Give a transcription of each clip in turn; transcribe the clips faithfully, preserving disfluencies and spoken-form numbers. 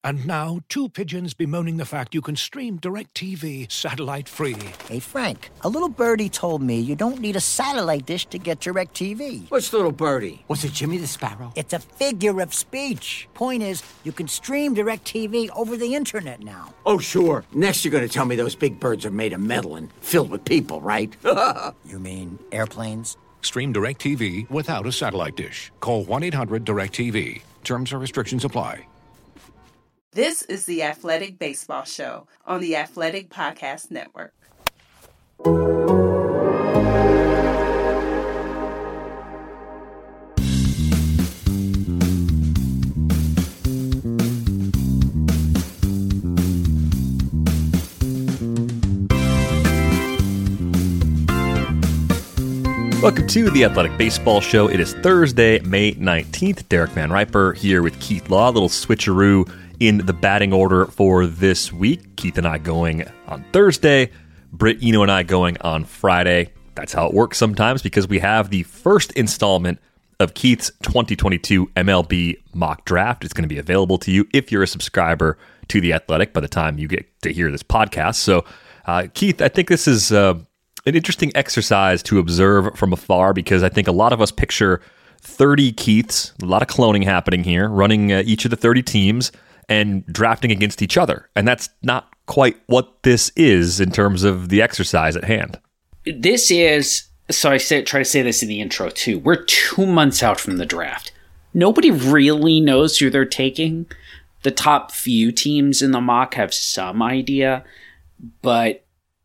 And now, two pigeons bemoaning the fact you can stream DirecTV satellite-free. Hey, Frank, a little birdie told me you don't need a satellite dish to get DirecTV. What's little birdie? Was it Jimmy the Sparrow? It's a figure of speech. Point is, you can stream DirecTV over the internet now. Oh, sure. Next you're going to tell me those big birds are made of metal and filled with people, right? You mean airplanes? Stream DirecTV without a satellite dish. Call one eight hundred direct T V. Terms and restrictions apply. This is the Athletic Baseball Show on the Athletic Podcast Network. Welcome to the Athletic Baseball Show. It is Thursday, May nineteenth. Derek Van Riper here with Keith Law. A little switcheroo in the batting order for this week. Keith and I going on Thursday. Britt Eno and I going on Friday. That's how it works sometimes because we have the first installment of Keith's twenty twenty-two M L B mock draft. It's going to be available to you if you're a subscriber to The Athletic by the time you get to hear this podcast. So, uh, Keith, I think this is uh, an interesting exercise to observe from afar because I think a lot of us picture thirty Keiths, a lot of cloning happening here, running uh, each of the thirty teams and drafting against each other. And that's not quite what this is in terms of the exercise at hand. This is, so I say, try to say this in the intro too, we're two months out from the draft. Nobody really knows who they're taking. The top few teams in the mock have some idea, but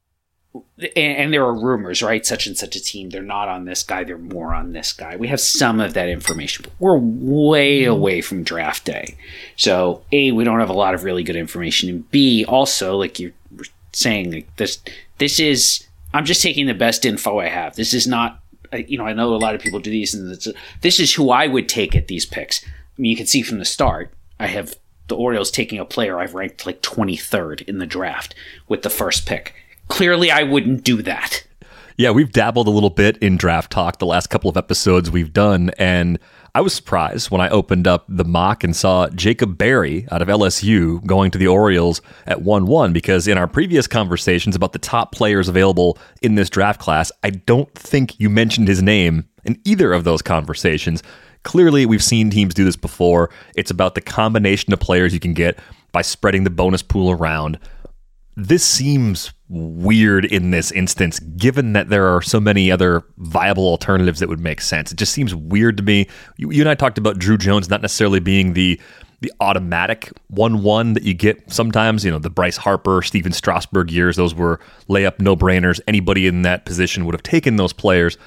And, and there are rumors, right? Such and such a team, they're not on this guy, they're more on this guy. We have some of that information, but we're way away from draft day. So, A, we don't have a lot of really good information. And B, also, like you're saying, like this, this is, I'm just taking the best info I have. This is not, you know, I know a lot of people do these, and it's, this is who I would take at these picks. I mean, you can see from the start, I have the Orioles taking a player I've ranked like twenty-third in the draft with the first pick. Clearly, I wouldn't do that. Yeah, we've dabbled a little bit in draft talk the last couple of episodes we've done, and I was surprised when I opened up the mock and saw Jacob Berry out of L S U going to the Orioles at one one, because in our previous conversations about the top players available in this draft class, I don't think you mentioned his name in either of those conversations. Clearly, we've seen teams do this before. It's about the combination of players you can get by spreading the bonus pool around. This seems weird in this instance, given that there are so many other viable alternatives that would make sense. It just seems weird to me. You, you and I talked about Drew Jones not necessarily being the the automatic one one that you get sometimes. You know, the Bryce Harper, Steven Strasburg years, those were layup no-brainers. Anybody in that position would have taken those players.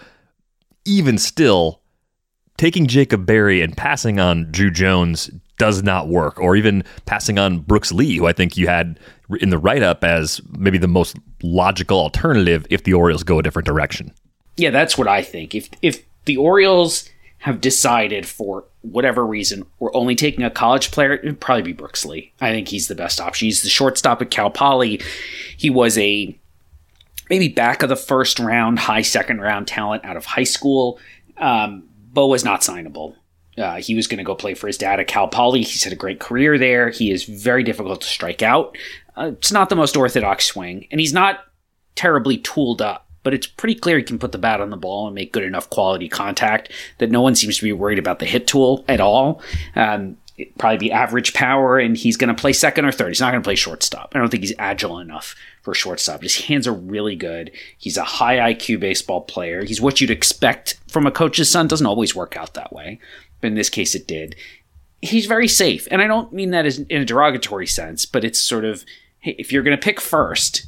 Even still, taking Jacob Berry and passing on Drew Jones does not work, or even passing on Brooks Lee, who I think you had in the write-up as maybe the most logical alternative if the Orioles go a different direction. Yeah, that's what I think. If if the Orioles have decided for whatever reason we're only taking a college player, it'd probably be Brooks Lee. I think he's the best option. He's the shortstop at Cal Poly. He was a maybe back of the first round, high second round talent out of high school, um, but was not signable. Uh, he was going to go play for his dad at Cal Poly. He's had a great career there. He is very difficult to strike out. Uh, it's not the most orthodox swing, and he's not terribly tooled up, but it's pretty clear he can put the bat on the ball and make good enough quality contact that no one seems to be worried about the hit tool at all. Um, it'd probably be average power, and he's going to play second or third. He's not going to play shortstop. I don't think he's agile enough for shortstop. His hands are really good. He's a high I Q baseball player. He's what you'd expect from a coach's son. Doesn't always work out that way, but in this case it did. He's very safe, and I don't mean that as in a derogatory sense, but it's sort of, hey, if you're going to pick first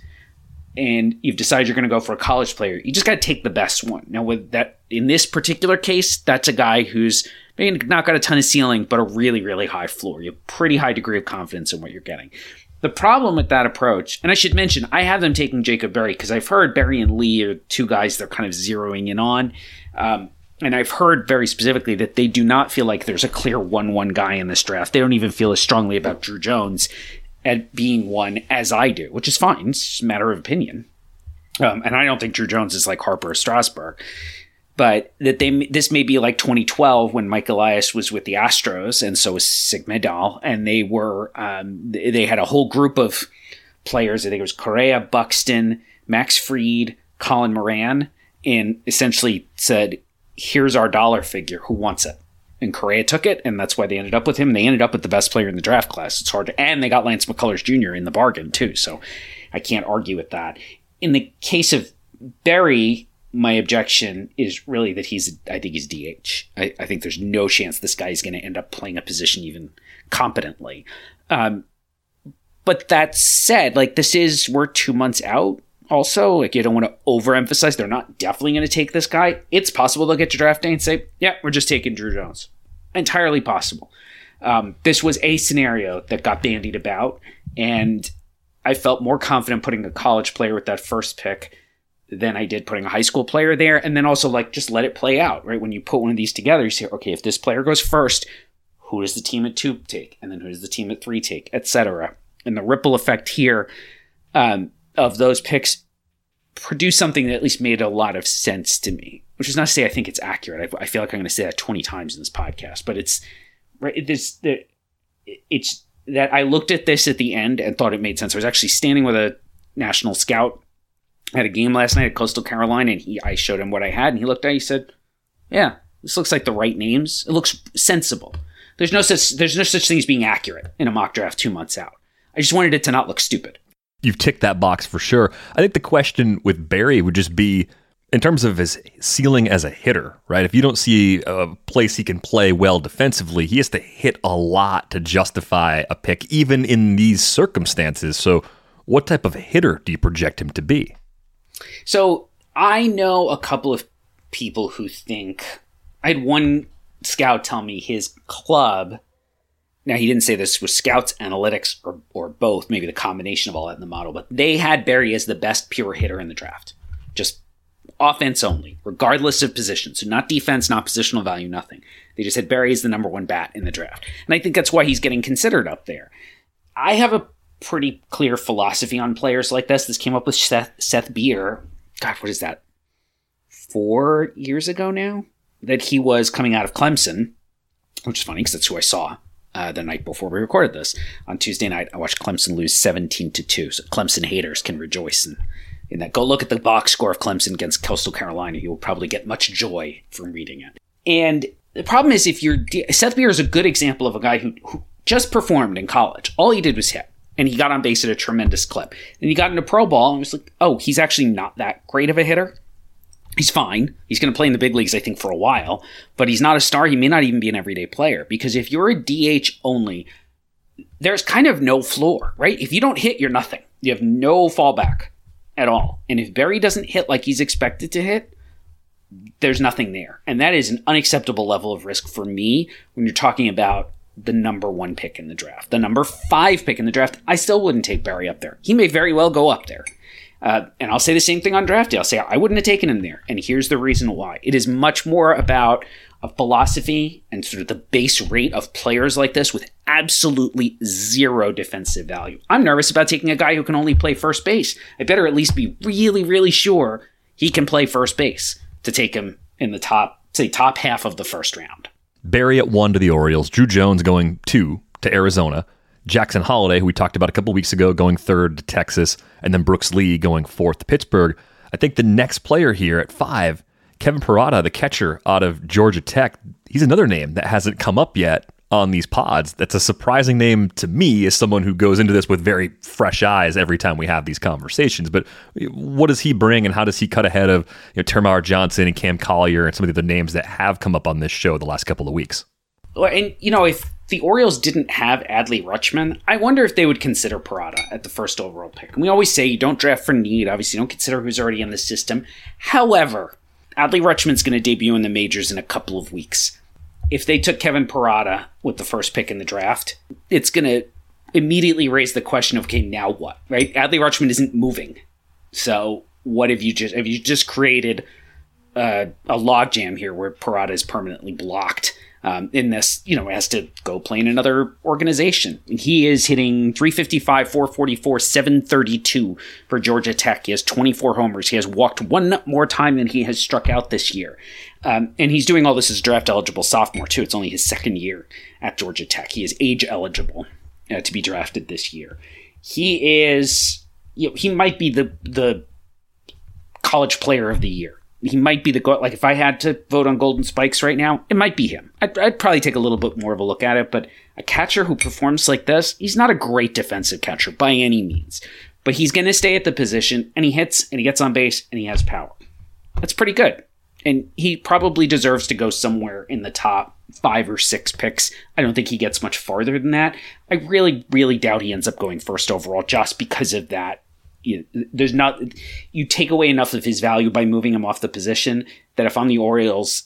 and you've decided you're going to go for a college player, you just got to take the best one. Now, with that, in this particular case, that's a guy who's maybe not got a ton of ceiling, but a really, really high floor. You have a pretty high degree of confidence in what you're getting. The problem with that approach, and I should mention, I have them taking Jacob Berry because I've heard Berry and Lee are two guys they're kind of zeroing in on. Um, and I've heard very specifically that they do not feel like there's a clear one one guy in this draft. They don't even feel as strongly about Drew Jones at being one as I do, which is fine. It's just a matter of opinion. Um, and I don't think Drew Jones is like Harper or Strasburg. but that they this may be like twenty twelve when Mike Elias was with the Astros, and so was Sig Mejdal, and they were um, they had a whole group of players. I think it was Correa, Buxton, Max Fried, Colin Moran, and essentially said, "Here's our dollar figure. Who wants it?" And Correa took it, and that's why they ended up with him. They ended up with the best player in the draft class. It's hard to, and they got Lance McCullers Junior in the bargain too. So I can't argue with that. In the case of Berry, my objection is really that he's, I think he's D H. I, I think there's no chance this guy is going to end up playing a position even competently. Um, but that said, like this is, we're two months out also. Like you don't want to overemphasize. They're not definitely going to take this guy. It's possible they'll get to draft day and say, yeah, we're just taking Drew Jones. Entirely possible. Um, this was a scenario that got bandied about, and I felt more confident putting a college player with that first pick than I did putting a high school player there. And then also like just let it play out, right? When you put one of these together, you say, okay, if this player goes first, who does the team at two take? And then who does the team at three take, et cetera. And the ripple effect here um, of those picks produced something that at least made a lot of sense to me, which is not to say I think it's accurate. I, I feel like I'm going to say that twenty times in this podcast, but it's right. It's, it's that I looked at this at the end and thought it made sense. I was actually standing with a national scout at a game last night at Coastal Carolina, and he, I showed him what I had, and he looked at it, he said, yeah, this looks like the right names. It looks sensible. There's no such, there's no such thing as being accurate in a mock draft two months out. I just wanted it to not look stupid. You've ticked that box for sure. I think the question with Berry would just be, in terms of his ceiling as a hitter, right? If you don't see a place he can play well defensively, he has to hit a lot to justify a pick, even in these circumstances. So what type of hitter do you project him to be? So I know a couple of people who think, I had one scout tell me his club, now he didn't say this was scouts, analytics, or, or both, maybe the combination of all that in the model, but they had Berry as the best pure hitter in the draft. Just offense only, regardless of position. So not defense, not positional value, nothing. They just had Berry as the number one bat in the draft. And I think that's why he's getting considered up there. I have a pretty clear philosophy on players like this. This came up with Seth, Seth Beer. God, what is that? Four years ago now? That he was coming out of Clemson, which is funny because that's who I saw uh, the night before we recorded this. On Tuesday night, I watched Clemson lose seventeen to two. So Clemson haters can rejoice in, in that. Go look at the box score of Clemson against Coastal Carolina. You will probably get much joy from reading it. And the problem is if you're... Seth Beer is a good example of a guy who, who just performed in college. All he did was hit. And he got on base at a tremendous clip. And he got into pro ball and was like, oh, he's actually not that great of a hitter. He's fine. He's going to play in the big leagues, I think, for a while. But he's not a star. He may not even be an everyday player. Because if you're a D H only, there's kind of no floor, right? If you don't hit, you're nothing. You have no fallback at all. And if Berry doesn't hit like he's expected to hit, there's nothing there. And that is an unacceptable level of risk for me when you're talking about the number one pick in the draft. The number five pick in the draft, I still wouldn't take Berry up there. He may very well go up there. Uh, and I'll say the same thing on draft day. I'll say I wouldn't have taken him there. And here's the reason why. It is much more about a philosophy and sort of the base rate of players like this with absolutely zero defensive value. I'm nervous about taking a guy who can only play first base. I better at least be really, really sure he can play first base to take him in the top, say, top half of the first round. Berry at one to the Orioles. Drew Jones going two to Arizona. Jackson Holliday, who we talked about a couple weeks ago, going third to Texas, and then Brooks Lee going fourth to Pittsburgh. I think the next player here at five, Kevin Parada, the catcher out of Georgia Tech, he's another name that hasn't come up yet on these pods. That's a surprising name to me as someone who goes into this with very fresh eyes every time we have these conversations. But what does he bring, and how does he cut ahead of you know, Termarr Johnson and Cam Collier and some of the other names that have come up on this show the last couple of weeks? Well, and, you know, if the Orioles didn't have Adley Rutschman, I wonder if they would consider Parada at the first overall pick. And we always say you don't draft for need. Obviously, you don't consider who's already in the system. However, Adley Rutschman's going to debut in the majors in a couple of weeks. If they took Kevin Parada with the first pick in the draft, it's going to immediately raise the question of, okay, now what, right? Adley Rutschman isn't moving. So what have you just, have you just created uh, a logjam here where Parada is permanently blocked um, in this, you know, has to go play in another organization. He is hitting three fifty-five, four forty-four, seven thirty-two for Georgia Tech. He has twenty-four homers. He has walked one more time than he has struck out this year. Um, and he's doing all this as draft eligible sophomore too. It's only his second year at Georgia Tech. He is age eligible uh, to be drafted this year. He is, you know, he might be the the college player of the year. He might be the, like, if I had to vote on Golden Spikes right now, it might be him. I'd, I'd probably take a little bit more of a look at it, but a catcher who performs like this, he's not a great defensive catcher by any means, but he's going to stay at the position, and he hits, and he gets on base, and he has power. That's pretty good. And he probably deserves to go somewhere in the top five or six picks. I don't think he gets much farther than that. I really, really doubt he ends up going first overall just because of that. You know, there's not, you take away enough of his value by moving him off the position that if I'm the Orioles,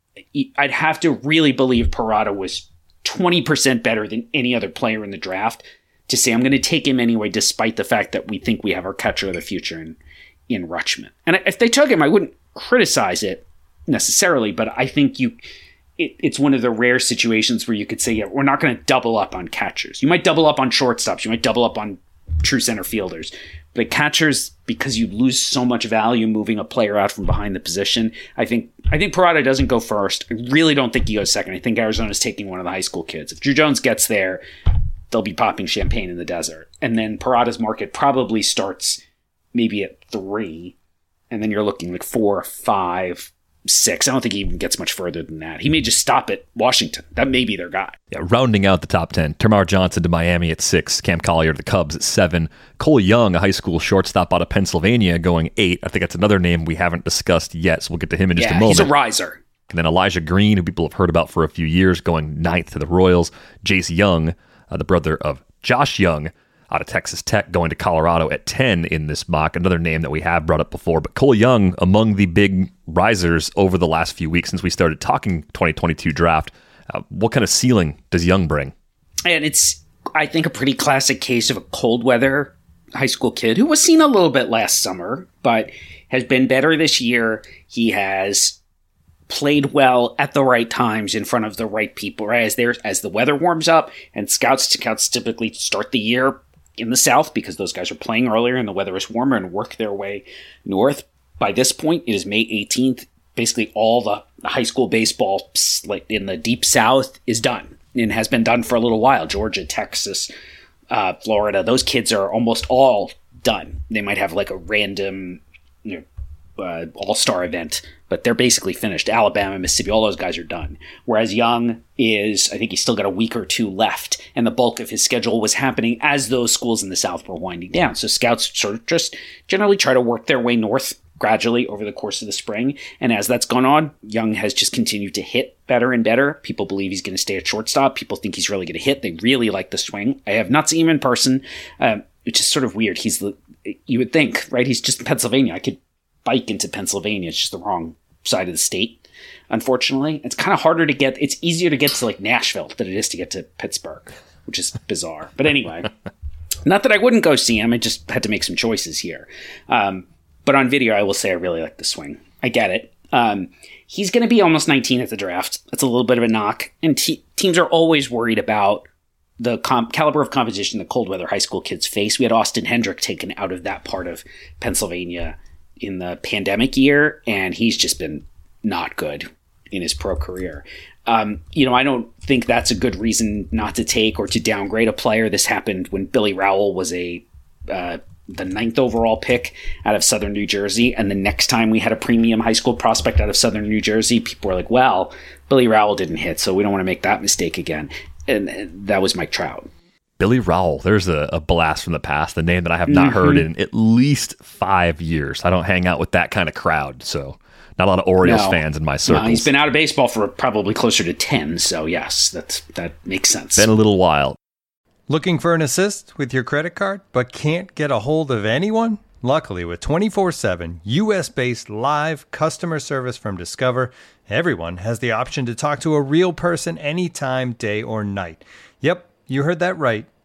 I'd have to really believe Parada was twenty percent better than any other player in the draft to say I'm going to take him anyway, despite the fact that we think we have our catcher of the future in, in Rutschman. And if they took him, I wouldn't criticize it necessarily, but I think you, it, it's one of the rare situations where you could say, yeah, we're not going to double up on catchers. You might double up on shortstops. You might double up on true center fielders. But catchers, because you lose so much value moving a player out from behind the position, I think I think Parada doesn't go first. I really don't think he goes second. I think Arizona's taking one of the high school kids. If Drew Jones gets there, they'll be popping champagne in the desert. And then Parada's market probably starts maybe at three, and then you're looking like four, five, six. I don't think he even gets much further than that. He may just stop at Washington. That may be their guy. Yeah, rounding out the top ten, Termarr Johnson to Miami at six, Cam Collier to the Cubs at seven, Cole Young, a high school shortstop out of Pennsylvania, going eight. I think that's another name we haven't discussed yet, so we'll get to him in just yeah, a moment. He's a riser. And then Elijah Green, who people have heard about for a few years, going ninth to the Royals. Jace Young, uh, the brother of Josh Young, out of Texas Tech, going to Colorado at ten in this mock, another name that we have brought up before. But Cole Young, among the big risers over the last few weeks since we started talking twenty twenty-two draft. Uh, what kind of ceiling does Young bring? And it's, I think, a pretty classic case of a cold weather high school kid who was seen a little bit last summer, but has been better this year. He has played well at the right times in front of the right people, right? As there, as the weather warms up, and scouts, scouts typically start the year in the South because those guys are playing earlier and the weather is warmer and work their way north. By this point, it is May eighteenth. Basically, all the high school baseball in the deep South is done and has been done for a little while. Georgia, Texas, uh, Florida, those kids are almost all done. They might have like a random, you know, Uh, all-star event, but they're basically finished. Alabama, Mississippi, all those guys are done. Whereas Young is, I think he's still got a week or two left, and the bulk of his schedule was happening as those schools in the South were winding down. So scouts sort of just generally try to work their way north gradually over the course of the spring, and as that's gone on, Young has just continued to hit better and better. People believe he's going to stay at shortstop. People think he's really going to hit. They really like the swing. I have not seen him in person, um, which is sort of weird. He's the, you would think, right? He's just in Pennsylvania. I could bike into Pennsylvania. It's just the wrong side of the state, unfortunately. It's kind of harder to get, it's easier to get to like Nashville than it is to get to Pittsburgh, which is bizarre. But anyway, not that I wouldn't go see him, I just had to make some choices here. Um, but on video, I will say I really like the swing. I get it. Um, he's going to be almost nineteen at the draft. That's a little bit of a knock. And te- teams are always worried about the comp- caliber of competition that cold weather high school kids face. We had Austin Hendrick taken out of that part of Pennsylvania in the pandemic year, and he's just been not good in his pro career. Um, you know, I don't think that's a good reason not to take or to downgrade a player. This happened when Billy Rowell was a uh, the ninth overall pick out of Southern New Jersey, and the next time we had a premium high school prospect out of Southern New Jersey, people were like, well, Billy Rowell didn't hit, so we don't want to make that mistake again. And, and that was Mike Trout. Billy Rowell, there's a, a blast from the past, the name that I have not mm-hmm. heard in at least five years. I don't hang out with that kind of crowd, so not a lot of Orioles no. fans in my circles. No, he's been out of baseball for probably closer to ten, so yes, that's, that makes sense. Been a little while. Looking for an assist with your credit card, but can't get a hold of anyone? Luckily, with twenty-four seven U S-based live customer service from Discover, everyone has the option to talk to a real person anytime, day or night. Yep. You heard that right.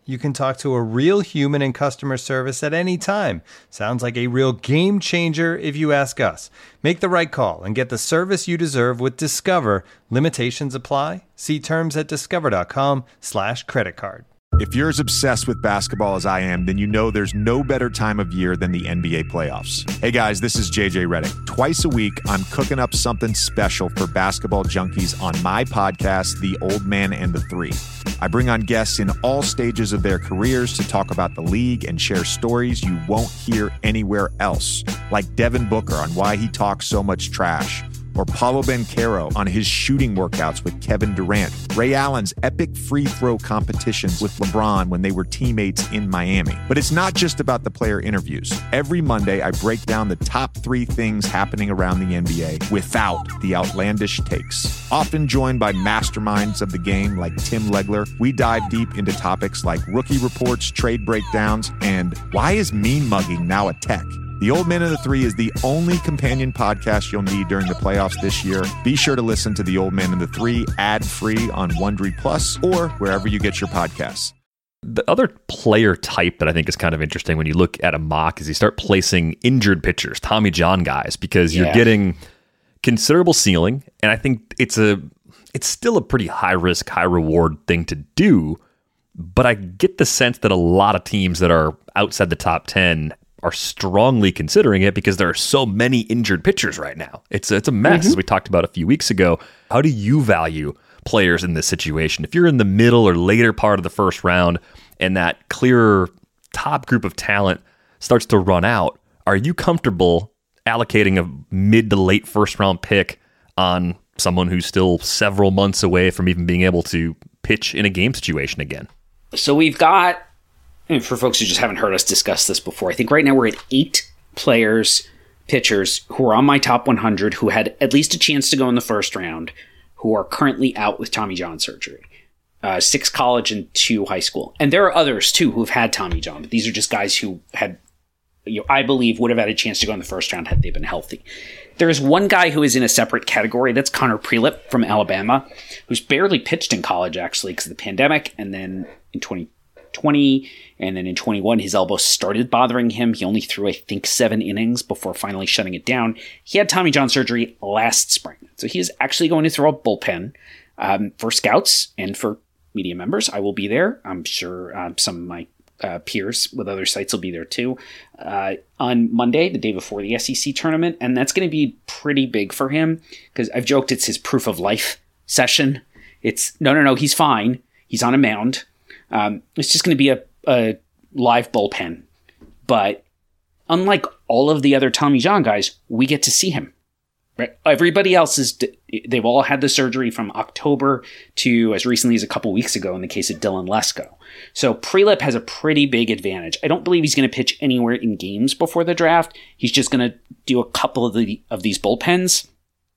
You can talk to a real human in customer service at any time. Sounds like a real game changer if you ask us. Make the right call and get the service you deserve with Discover. Limitations apply. See terms at discover.com slash credit card. If you're as obsessed with basketball as I am, then you know there's no better time of year than the N B A playoffs. Hey guys, this is J J Redick. Twice a week, I'm cooking up something special for basketball junkies on my podcast, The Old Man and the Three. I bring on guests in all stages of their careers to talk about the league and share stories you won't hear anywhere else, like Devin Booker on why he talks so much trash, or Paolo Banchero on his shooting workouts with Kevin Durant, Ray Allen's epic free throw competitions with LeBron when they were teammates in Miami. But it's not just about the player interviews. Every Monday, I break down the top three things happening around the N B A without the outlandish takes. Often joined by masterminds of the game like Tim Legler, we dive deep into topics like rookie reports, trade breakdowns, and why is mean mugging now a tech? The Old Man and the Three is the only companion podcast you'll need during the playoffs this year. Be sure to listen to The Old Man and the Three ad-free on Wondery Plus or wherever you get your podcasts. The other player type that I think is kind of interesting when you look at a mock is you start placing injured pitchers, Tommy John guys, because you're Yeah. getting considerable ceiling, and I think it's a it's still a pretty high risk, high reward thing to do, but I get the sense that a lot of teams that are outside the top ten are strongly considering it because there are so many injured pitchers right now. It's it's a mess, mm-hmm. as we talked about a few weeks ago. How do you value players in this situation? If you're in the middle or later part of the first round and that clearer top group of talent starts to run out, are you comfortable allocating a mid to late first round pick on someone who's still several months away from even being able to pitch in a game situation again? So we've got, and for folks who just haven't heard us discuss this before, I think right now we're at eight players, pitchers, who are on my top one hundred, who had at least a chance to go in the first round, who are currently out with Tommy John surgery. Uh, six college and two high school. And there are others, too, who've had Tommy John, but these are just guys who had, you know, I believe, would have had a chance to go in the first round had they been healthy. There is one guy who is in a separate category. That's Connor Prelip from Alabama, who's barely pitched in college, actually, because of the pandemic, and then in twenty twenty, and then in twenty-one, his elbow started bothering him. He only threw, I think, seven innings before finally shutting it down. He had Tommy John surgery last spring. So he is actually going to throw a bullpen um, for scouts and for media members. I will be there. I'm sure um, some of my uh, peers with other sites will be there too uh, on Monday, the day before the S E C tournament. And that's going to be pretty big for him because I've joked it's his proof of life session. It's no, no, no, he's fine. He's on a mound. Um, it's just going to be a, a live bullpen. But unlike all of the other Tommy John guys, we get to see him. Right? Everybody else is, they've all had the surgery from October to as recently as a couple weeks ago in the case of Dylan Lesko. So Prelip has a pretty big advantage. I don't believe he's going to pitch anywhere in games before the draft. He's just going to do a couple of the of these bullpens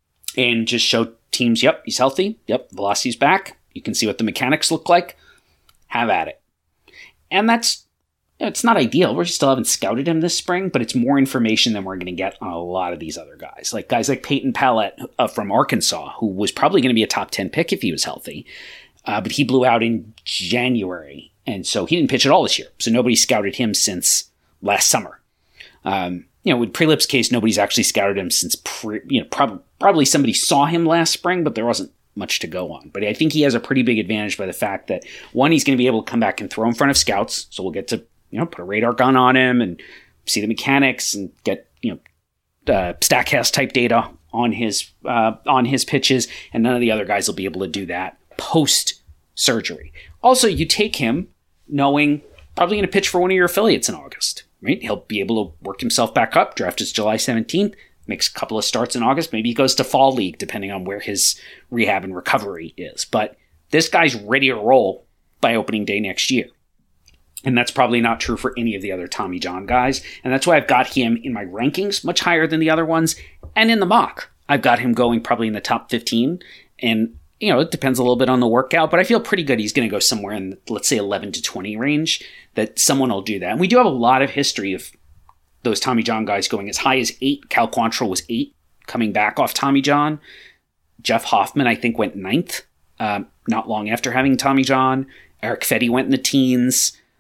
and just show teams, yep, he's healthy. Yep, velocity's back. You can see what the mechanics look like. Have at it. And that's, you know, it's not ideal. We still haven't scouted him this spring, but it's more information than we're going to get on a lot of these other guys. Like guys like Peyton Pallette uh, from Arkansas, who was probably going to be a top ten pick if he was healthy. Uh, but he blew out in January. And so he didn't pitch at all this year. So nobody scouted him since last summer. Um, you know, with Prelip's case, nobody's actually scouted him since, pre, you know, prob- probably somebody saw him last spring, but there wasn't much to go on. But I think he has a pretty big advantage by the fact that, one, he's going to be able to come back and throw in front of scouts. So we'll get to, you know, put a radar gun on him and see the mechanics and get, you know, uh, Statcast type data on his, uh, on his pitches. And none of the other guys will be able to do that post surgery. Also, you take him knowing probably going to pitch for one of your affiliates in August, right? He'll be able to work himself back up. Draft is July seventeenth. Makes a couple of starts in August. Maybe he goes to fall league, depending on where his rehab and recovery is. But this guy's ready to roll by opening day next year. And that's probably not true for any of the other Tommy John guys. And that's why I've got him in my rankings much higher than the other ones. And in the mock, I've got him going probably in the top fifteen. And, you know, it depends a little bit on the workout, but I feel pretty good he's going to go somewhere in, let's say, eleven to twenty range, that someone will do that. And we do have a lot of history of those Tommy John guys going as high as eight. Cal Quantrill was eight, coming back off Tommy John. Jeff Hoffman, I think, went ninth, um, not long after having Tommy John. Eric Fetty went in the teens.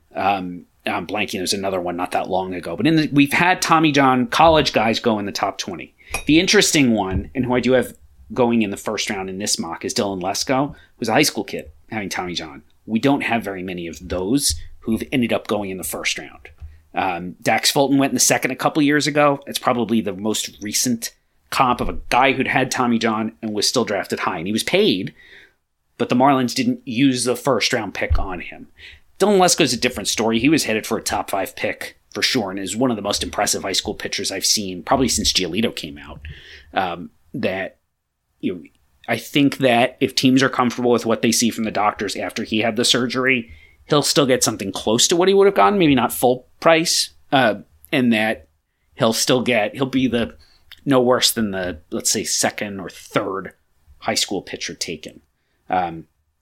Um, I'm blanking. There's another one not that long ago. But in the, we've had Tommy John college guys go in the top twenty. The interesting one, and who I do have going in the first round in this mock, is Dylan Lesko, who's a high school kid having Tommy John. We don't have very many of those who've ended up going in the first round. Um, Dax Fulton went in the second a couple years ago. It's probably the most recent comp of a guy who'd had Tommy John and was still drafted high. And he was paid, but the Marlins didn't use the first round pick on him. Dylan Lesko is a different story. He was headed for a top five pick for sure, and is one of the most impressive high school pitchers I've seen, probably since Giolito came out. Um, that you know, I think that if teams are comfortable with what they see from the doctors after he had the surgery, he'll still get something close to what he would have gotten, maybe not full price, uh, and that he'll still get, he'll be the no worse than the, let's say, second or third high school pitcher taken. Um,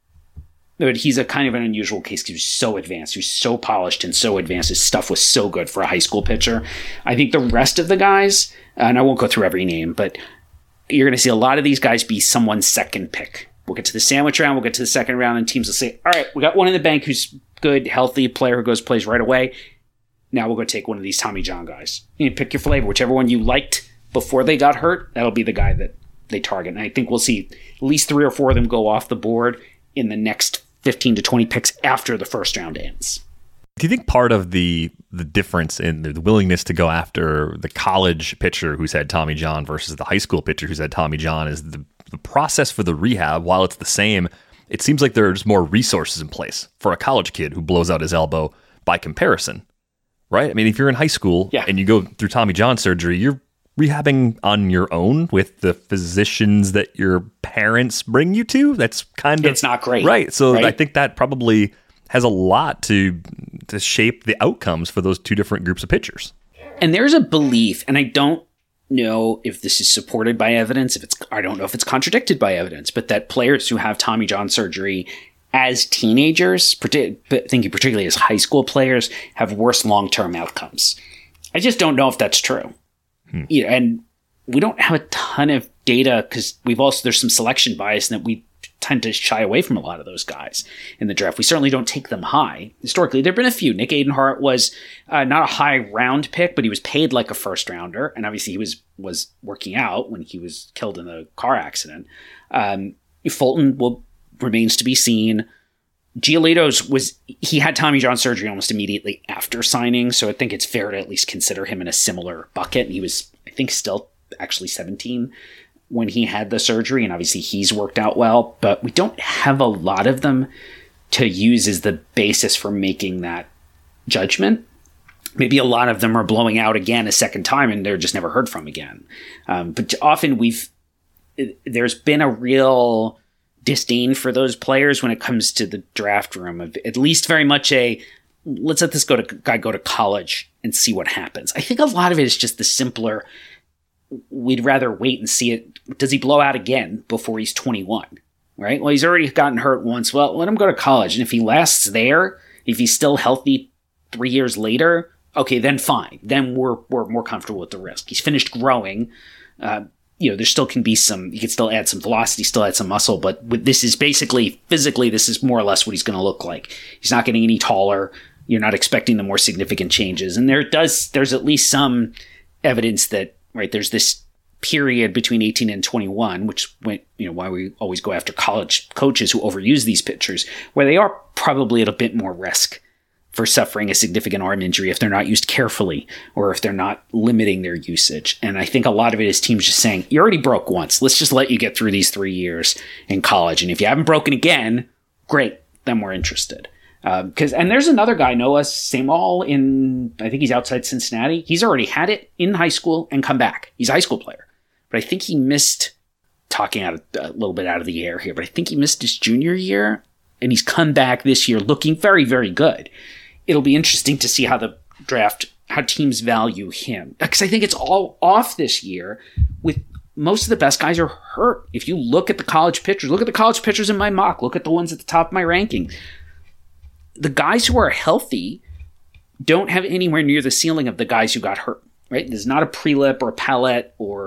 but he's a kind of an unusual case because he was so advanced. He was so polished and so advanced. His stuff was so good for a high school pitcher. I think the rest of the guys, and I won't go through every name, but you're going to see a lot of these guys be someone's second pick. We'll get to the sandwich round, we'll get to the second round, and teams will say, all right, we got one in the bank who's good, healthy player who goes plays right away. Now we'll go take one of these Tommy John guys. You pick your flavor. Whichever one you liked before they got hurt, that'll be the guy that they target. And I think we'll see at least three or four of them go off the board in the next fifteen to twenty picks after the first round ends. Do you think part of the the difference in the willingness to go after the college pitcher who's had Tommy John versus the high school pitcher who's had Tommy John is the, the process for the rehab? While it's the same, it seems like there's more resources in place for a college kid who blows out his elbow by comparison, right? I mean, if you're in high school yeah. and you go through Tommy John surgery, you're rehabbing on your own with the physicians that your parents bring you to. That's kind of... It's not great. Right. So right? I think that probably has a lot to to shape the outcomes for those two different groups of pitchers. And there's a belief, and I don't know if this is supported by evidence, if it's I don't know if it's contradicted by evidence, but that players who have Tommy John surgery as teenagers, thinking particularly as high school players, have worse long-term outcomes. I just don't know if that's true. Hmm. You know, and we don't have a ton of data because we've also there's some selection bias in that we tend to shy away from a lot of those guys in the draft. We certainly don't take them high. Historically, there have been a few. Nick Adenhart was uh, not a high round pick, but he was paid like a first rounder. And obviously he was was working out when he was killed in the car accident. Um, Fulton will remains to be seen. Giolito's was, he had Tommy John surgery almost immediately after signing. So I think it's fair to at least consider him in a similar bucket. And he was, I think, still actually seventeen when he had the surgery, and obviously he's worked out well, but we don't have a lot of them to use as the basis for making that judgment. Maybe a lot of them are blowing out again a second time and they're just never heard from again. Um, but often we've, there's been a real disdain for those players when it comes to the draft room, of at least very much a, let's let this go to guy go to college and see what happens. I think a lot of it is just the simpler, we'd rather wait and see it. Does he blow out again before he's twenty-one? Right? Well, he's already gotten hurt once. Well, let him go to college. And if he lasts there, if he's still healthy three years later, okay, then fine. Then we're we're more comfortable with the risk. He's finished growing. Uh, you know, there still can be some, you can still add some velocity, still add some muscle, but with, this is basically, physically, this is more or less what he's going to look like. He's not getting any taller. You're not expecting the more significant changes. And there does, there's at least some evidence that, right, there's this period between eighteen and twenty-one, which went, you know, why we always go after college coaches who overuse these pitchers, where they are probably at a bit more risk for suffering a significant arm injury if they're not used carefully or if they're not limiting their usage. And I think a lot of it is teams just saying, you already broke once. Let's just let you get through these three years in college. And if you haven't broken again, great, then we're interested. Because um, and there's another guy, Noah Samall, in, I think he's outside Cincinnati. He's already had it in high school and come back. He's a high school player. But I think he missed, talking out of, a little bit out of the air here, but I think he missed his junior year. And he's come back this year looking very, very good. It'll be interesting to see how the draft, how teams value him. Because I think it's all off this year with most of the best guys are hurt. If you look at the college pitchers, look at the college pitchers in my mock, look at the ones at the top of my ranking. The guys who are healthy don't have anywhere near the ceiling of the guys who got hurt, right? There's not a Prelip or a Palette or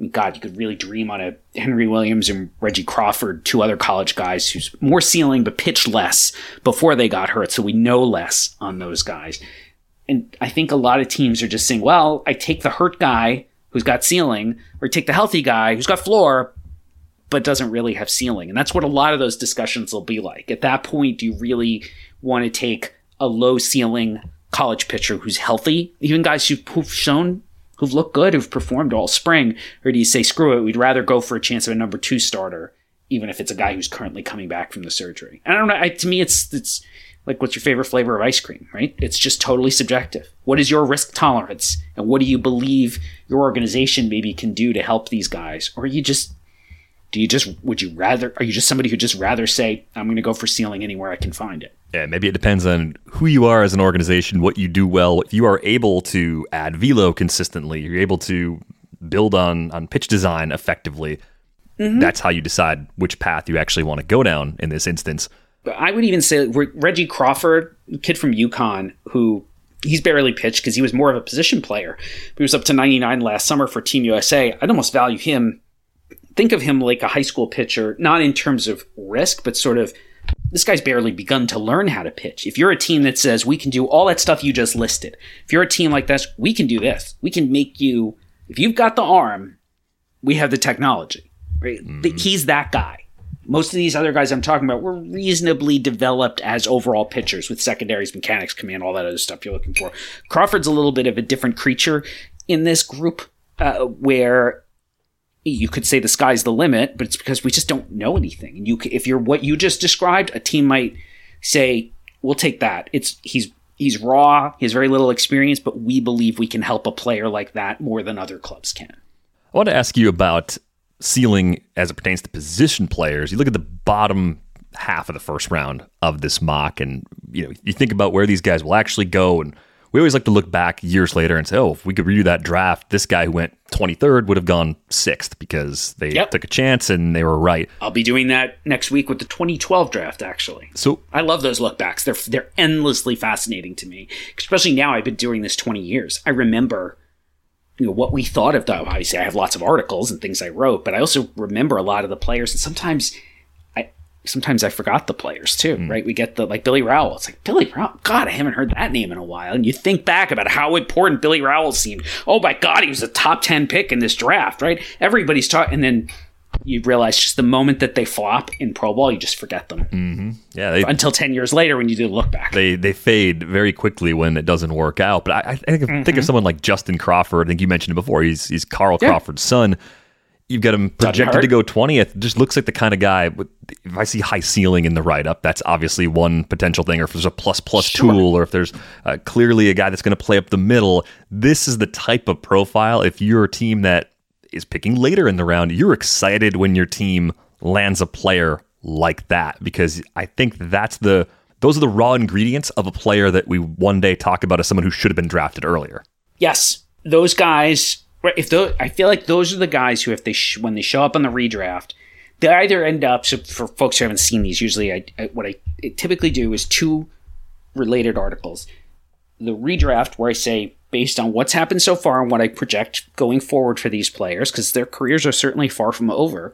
I mean, God, you could really dream on a Henry Williams and Reggie Crawford, two other college guys who's more ceiling but pitched less before they got hurt, so we know less on those guys. And I think a lot of teams are just saying, well, I take the hurt guy who's got ceiling, or take the healthy guy who's got floor but doesn't really have ceiling. And that's what a lot of those discussions will be like. At that point, do you really want to take a low ceiling college pitcher who's healthy, even guys who've, who've shown who've looked good, who've performed all spring, or do you say, screw it, we'd rather go for a chance of a number two starter, even if it's a guy who's currently coming back from the surgery? And I don't know, I, to me, it's it's like, what's your favorite flavor of ice cream, right? It's just totally subjective. What is your risk tolerance? And what do you believe your organization maybe can do to help these guys? Or you just, do you just, would you rather, are you just somebody who just rather say, I'm going to go for ceiling anywhere I can find it? Yeah, maybe it depends on who you are as an organization, what you do well. If you are able to add velo consistently, you're able to build on, on pitch design effectively, mm-hmm. that's how you decide which path you actually want to go down in this instance. I would even say Reggie Crawford, kid from UConn, who he's barely pitched because he was more of a position player. He was up to ninety-nine last summer for Team U S A. I'd almost value him. Think of him like a high school pitcher, not in terms of risk, but sort of, this guy's barely begun to learn how to pitch. If you're a team that says, we can do all that stuff you just listed, if you're a team like this, we can do this. We can make you, if you've got the arm, we have the technology. Right? Mm-hmm. He's that guy. Most of these other guys I'm talking about were reasonably developed as overall pitchers with secondaries, mechanics, command, all that other stuff you're looking for. Crawford's a little bit of a different creature in this group, uh, where you could say the sky's the limit, but it's because we just don't know anything. And you, if you're what you just described, a team might say, we'll take that. It's he's he's raw, he has very little experience, but we believe we can help a player like that more than other clubs can. I want to ask you about ceiling as it pertains to position players. You look at the bottom half of the first round of this mock, and you know, you think about where these guys will actually go, and we always like to look back years later and say, oh, if we could redo that draft, this guy who went twenty-third would have gone sixth because they yep. took a chance and they were right. I'll be doing that next week with the twenty twelve draft, actually. So I love those look backs. They're they're endlessly fascinating to me, especially now. I've been doing this twenty years. I remember, you know, what we thought of them. Obviously, I have lots of articles and things I wrote, but I also remember a lot of the players, and sometimes I sometimes I forgot the players too, mm. right? We get the, like Billy Rowell. It's like, Billy Rowell, God, I haven't heard that name in a while. And you think back about how important Billy Rowell seemed. Oh my God, he was a top ten pick in this draft, right? Everybody's talking, and then you realize just the moment that they flop in pro ball, you just forget them. Mm-hmm. Yeah, they, until ten years later when you do the look back. They they fade very quickly when it doesn't work out. But I, I think, mm-hmm. think of someone like Justin Crawford. I think you mentioned it before. He's he's Carl yeah. Crawford's son. You've got him projected to go twentieth. Just looks like the kind of guy, with, if I see high ceiling in the write-up, that's obviously one potential thing. Or if there's a plus-plus sure. tool, or if there's uh, clearly a guy that's going to play up the middle. This is the type of profile, if you're a team that is picking later in the round, you're excited when your team lands a player like that, because I think that's the those are the raw ingredients of a player that we one day talk about as someone who should have been drafted earlier. Yes, those guys. If those, I feel like those are the guys who, if they sh- when they show up on the redraft, they either end up. So for folks who haven't seen these, usually I, I what I typically do is two related articles. The redraft, where I say, based on what's happened so far and what I project going forward for these players, because their careers are certainly far from over,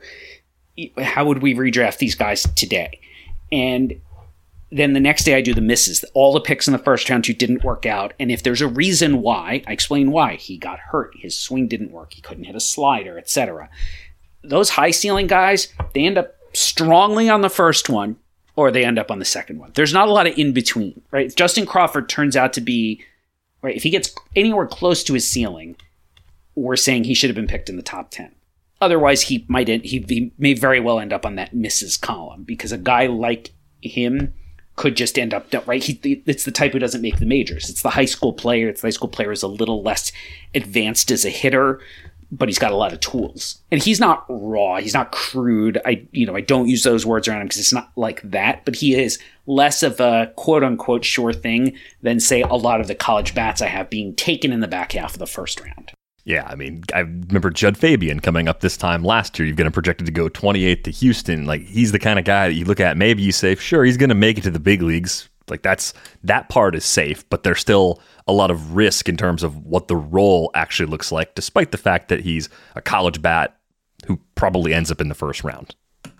how would we redraft these guys today? And then the next day I do the misses, all the picks in the first round who didn't work out. And if there's a reason why, I explain why. He got hurt, his swing didn't work, he couldn't hit a slider, et cetera. Those high ceiling guys, they end up strongly on the first one, or they end up on the second one. There's not a lot of in between, right? If Justin Crawford turns out to be, right, if he gets anywhere close to his ceiling, we're saying he should have been picked in the top ten. Otherwise, he might end, he, he may very well end up on that misses column, because a guy like him could just end up, right? He, it's the type who doesn't make the majors. It's the high school player. It's the high school player is a little less advanced as a hitter, but he's got a lot of tools. And he's not raw. He's not crude. I, you know, I don't use those words around him because it's not like that, but he is less of a quote unquote sure thing than, say, a lot of the college bats I have being taken in the back half of the first round. Yeah, I mean, I remember Judd Fabian coming up this time last year. You've got him projected to go twenty-eighth to Houston. Like, he's the kind of guy that you look at, maybe you say, sure, he's going to make it to the big leagues, Like that's that part is safe, but there's still a lot of risk in terms of what the role actually looks like, despite the fact that he's a college bat who probably ends up in the first round.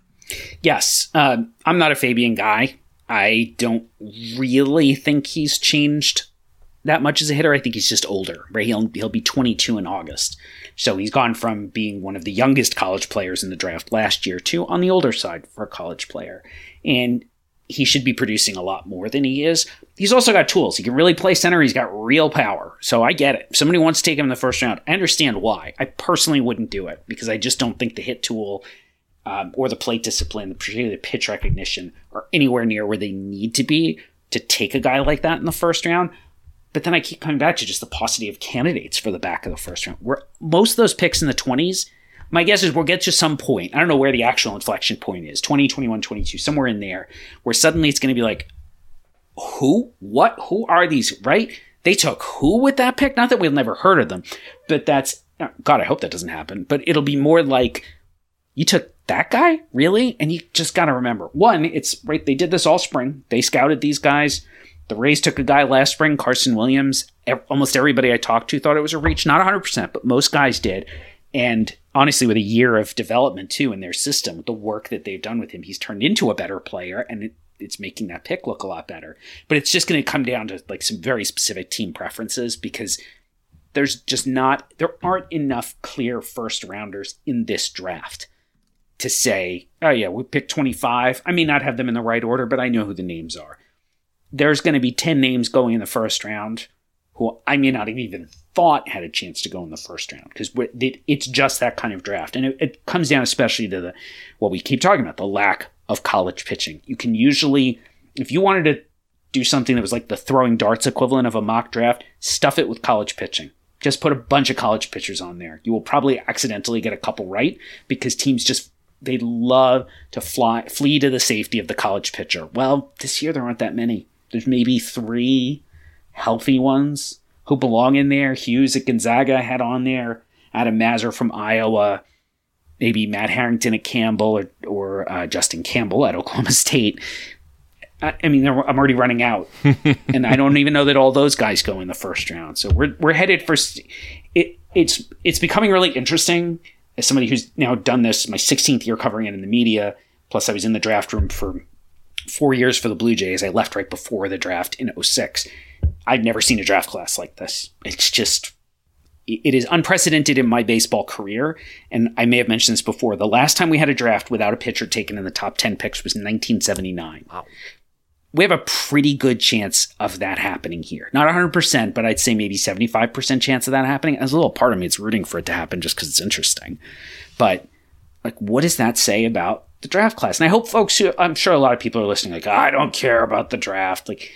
Yes, uh, I'm not a Fabian guy. I don't really think he's changed that much as a hitter. I think he's just older, right? He'll, he'll be twenty-two in August. So he's gone from being one of the youngest college players in the draft last year to on the older side for a college player. And he should be producing a lot more than he is. He's also got tools. He can really play center. He's got real power. So I get it. If somebody wants to take him in the first round, I understand why. I personally wouldn't do it because I just don't think the hit tool um, or the plate discipline, particularly the pitch recognition, are anywhere near where they need to be to take a guy like that in the first round. But then I keep coming back to just the paucity of candidates for the back of the first round. Where most of those picks in the twenties, my guess is we'll get to some point. I don't know where the actual inflection point is. twenty, twenty-one, twenty-two, somewhere in there, where suddenly it's going to be like, who? What? Who are these? Right? They took who with that pick? Not that we've never heard of them, but that's, God, I hope that doesn't happen. But it'll be more like, you took that guy? Really? And you just got to remember, one, it's right. They did this all spring. They scouted these guys. The Rays took a guy last spring, Carson Williams. Almost everybody I talked to thought it was a reach. Not one hundred percent, but most guys did. And honestly, with a year of development, too, in their system, with the work that they've done with him, he's turned into a better player, and it, it's making that pick look a lot better. But it's just going to come down to like some very specific team preferences because there's just not, there aren't enough clear first rounders in this draft to say, oh, yeah, we picked twenty-five. I may not have them in the right order, but I know who the names are. There's going to be ten names going in the first round who I may not have even thought had a chance to go in the first round because it's just that kind of draft. And it, it comes down especially to the what we keep talking about, the lack of college pitching. You can usually, if you wanted to do something that was like the throwing darts equivalent of a mock draft, stuff it with college pitching. Just put a bunch of college pitchers on there. You will probably accidentally get a couple right because teams just, they love to fly, flee to the safety of the college pitcher. Well, this year there aren't that many. There's maybe three healthy ones who belong in there. Hughes at Gonzaga had on there. Adam Mazur from Iowa. Maybe Matt Harrington at Campbell or, or uh, Justin Campbell at Oklahoma State. I, I mean, I'm already running out. And I don't even know that all those guys go in the first round. So we're we're headed for it. It's, it's becoming really interesting as somebody who's now done this, my sixteenth year covering it in the media. Plus I was in the draft room for four years for the Blue Jays. I left right before the draft in oh six. I've never seen a draft class like this. It's just, it is unprecedented in my baseball career. And I may have mentioned this before. The last time we had a draft without a pitcher taken in the top ten picks was nineteen seventy-nine. Wow. We have a pretty good chance of that happening here. Not one hundred percent, but I'd say maybe seventy-five percent chance of that happening. As a little part of me, it's rooting for it to happen just because it's interesting. But like, what does that say about the draft class? And I hope folks who, I'm sure a lot of people are listening like, I don't care about the draft. Like,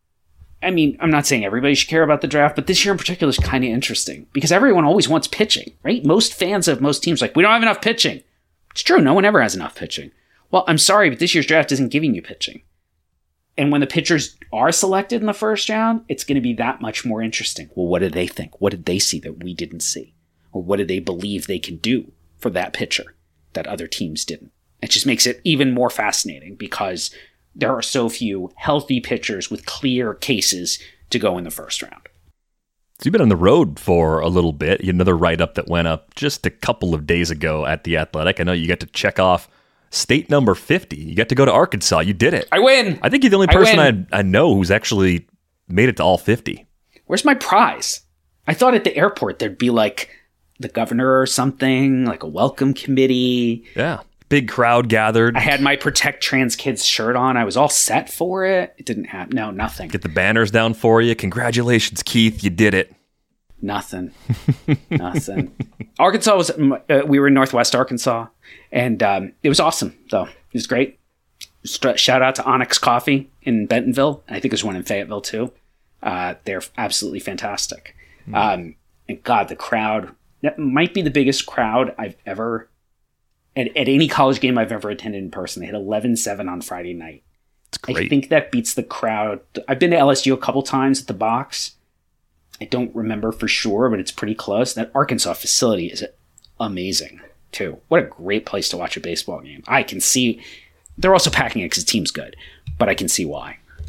I mean, I'm not saying everybody should care about the draft, but this year in particular is kind of interesting because everyone always wants pitching, right? Most fans of most teams like, we don't have enough pitching. It's true. No one ever has enough pitching. Well, I'm sorry, but this year's draft isn't giving you pitching. And when the pitchers are selected in the first round, it's going to be that much more interesting. Well, what did they think? What did they see that we didn't see? Or what did they believe they can do for that pitcher that other teams didn't? It just makes it even more fascinating because there are so few healthy pitchers with clear cases to go in the first round. So you've been on the road for a little bit. You had another write-up that went up just a couple of days ago at The Athletic. I know you got to check off state number fifty. You got to go to Arkansas. You did it. I win. I think you're the only person I, I, I know who's actually made it to all fifty. Where's my prize? I thought at the airport there'd be like the governor or something, like a welcome committee. Yeah. Big crowd gathered. I had my Protect Trans Kids shirt on. I was all set for it. It didn't happen. No, nothing. Get the banners down for you. Congratulations, Keith. You did it. Nothing. Nothing. Arkansas was, uh, we were in Northwest Arkansas, and um, it was awesome, though. It was great. Shout out to Onyx Coffee in Bentonville. I think there's one in Fayetteville, too. Uh, they're absolutely fantastic. Mm. Um, and God, the crowd, that might be the biggest crowd I've ever At, at any college game I've ever attended in person. They had eleven seven on Friday night. It's great. I think that beats the crowd. I've been to L S U a couple times at the box. I don't remember for sure, but it's pretty close. That Arkansas facility is amazing, too. What a great place to watch a baseball game. I can see... They're also packing it because the team's good, but I can see why.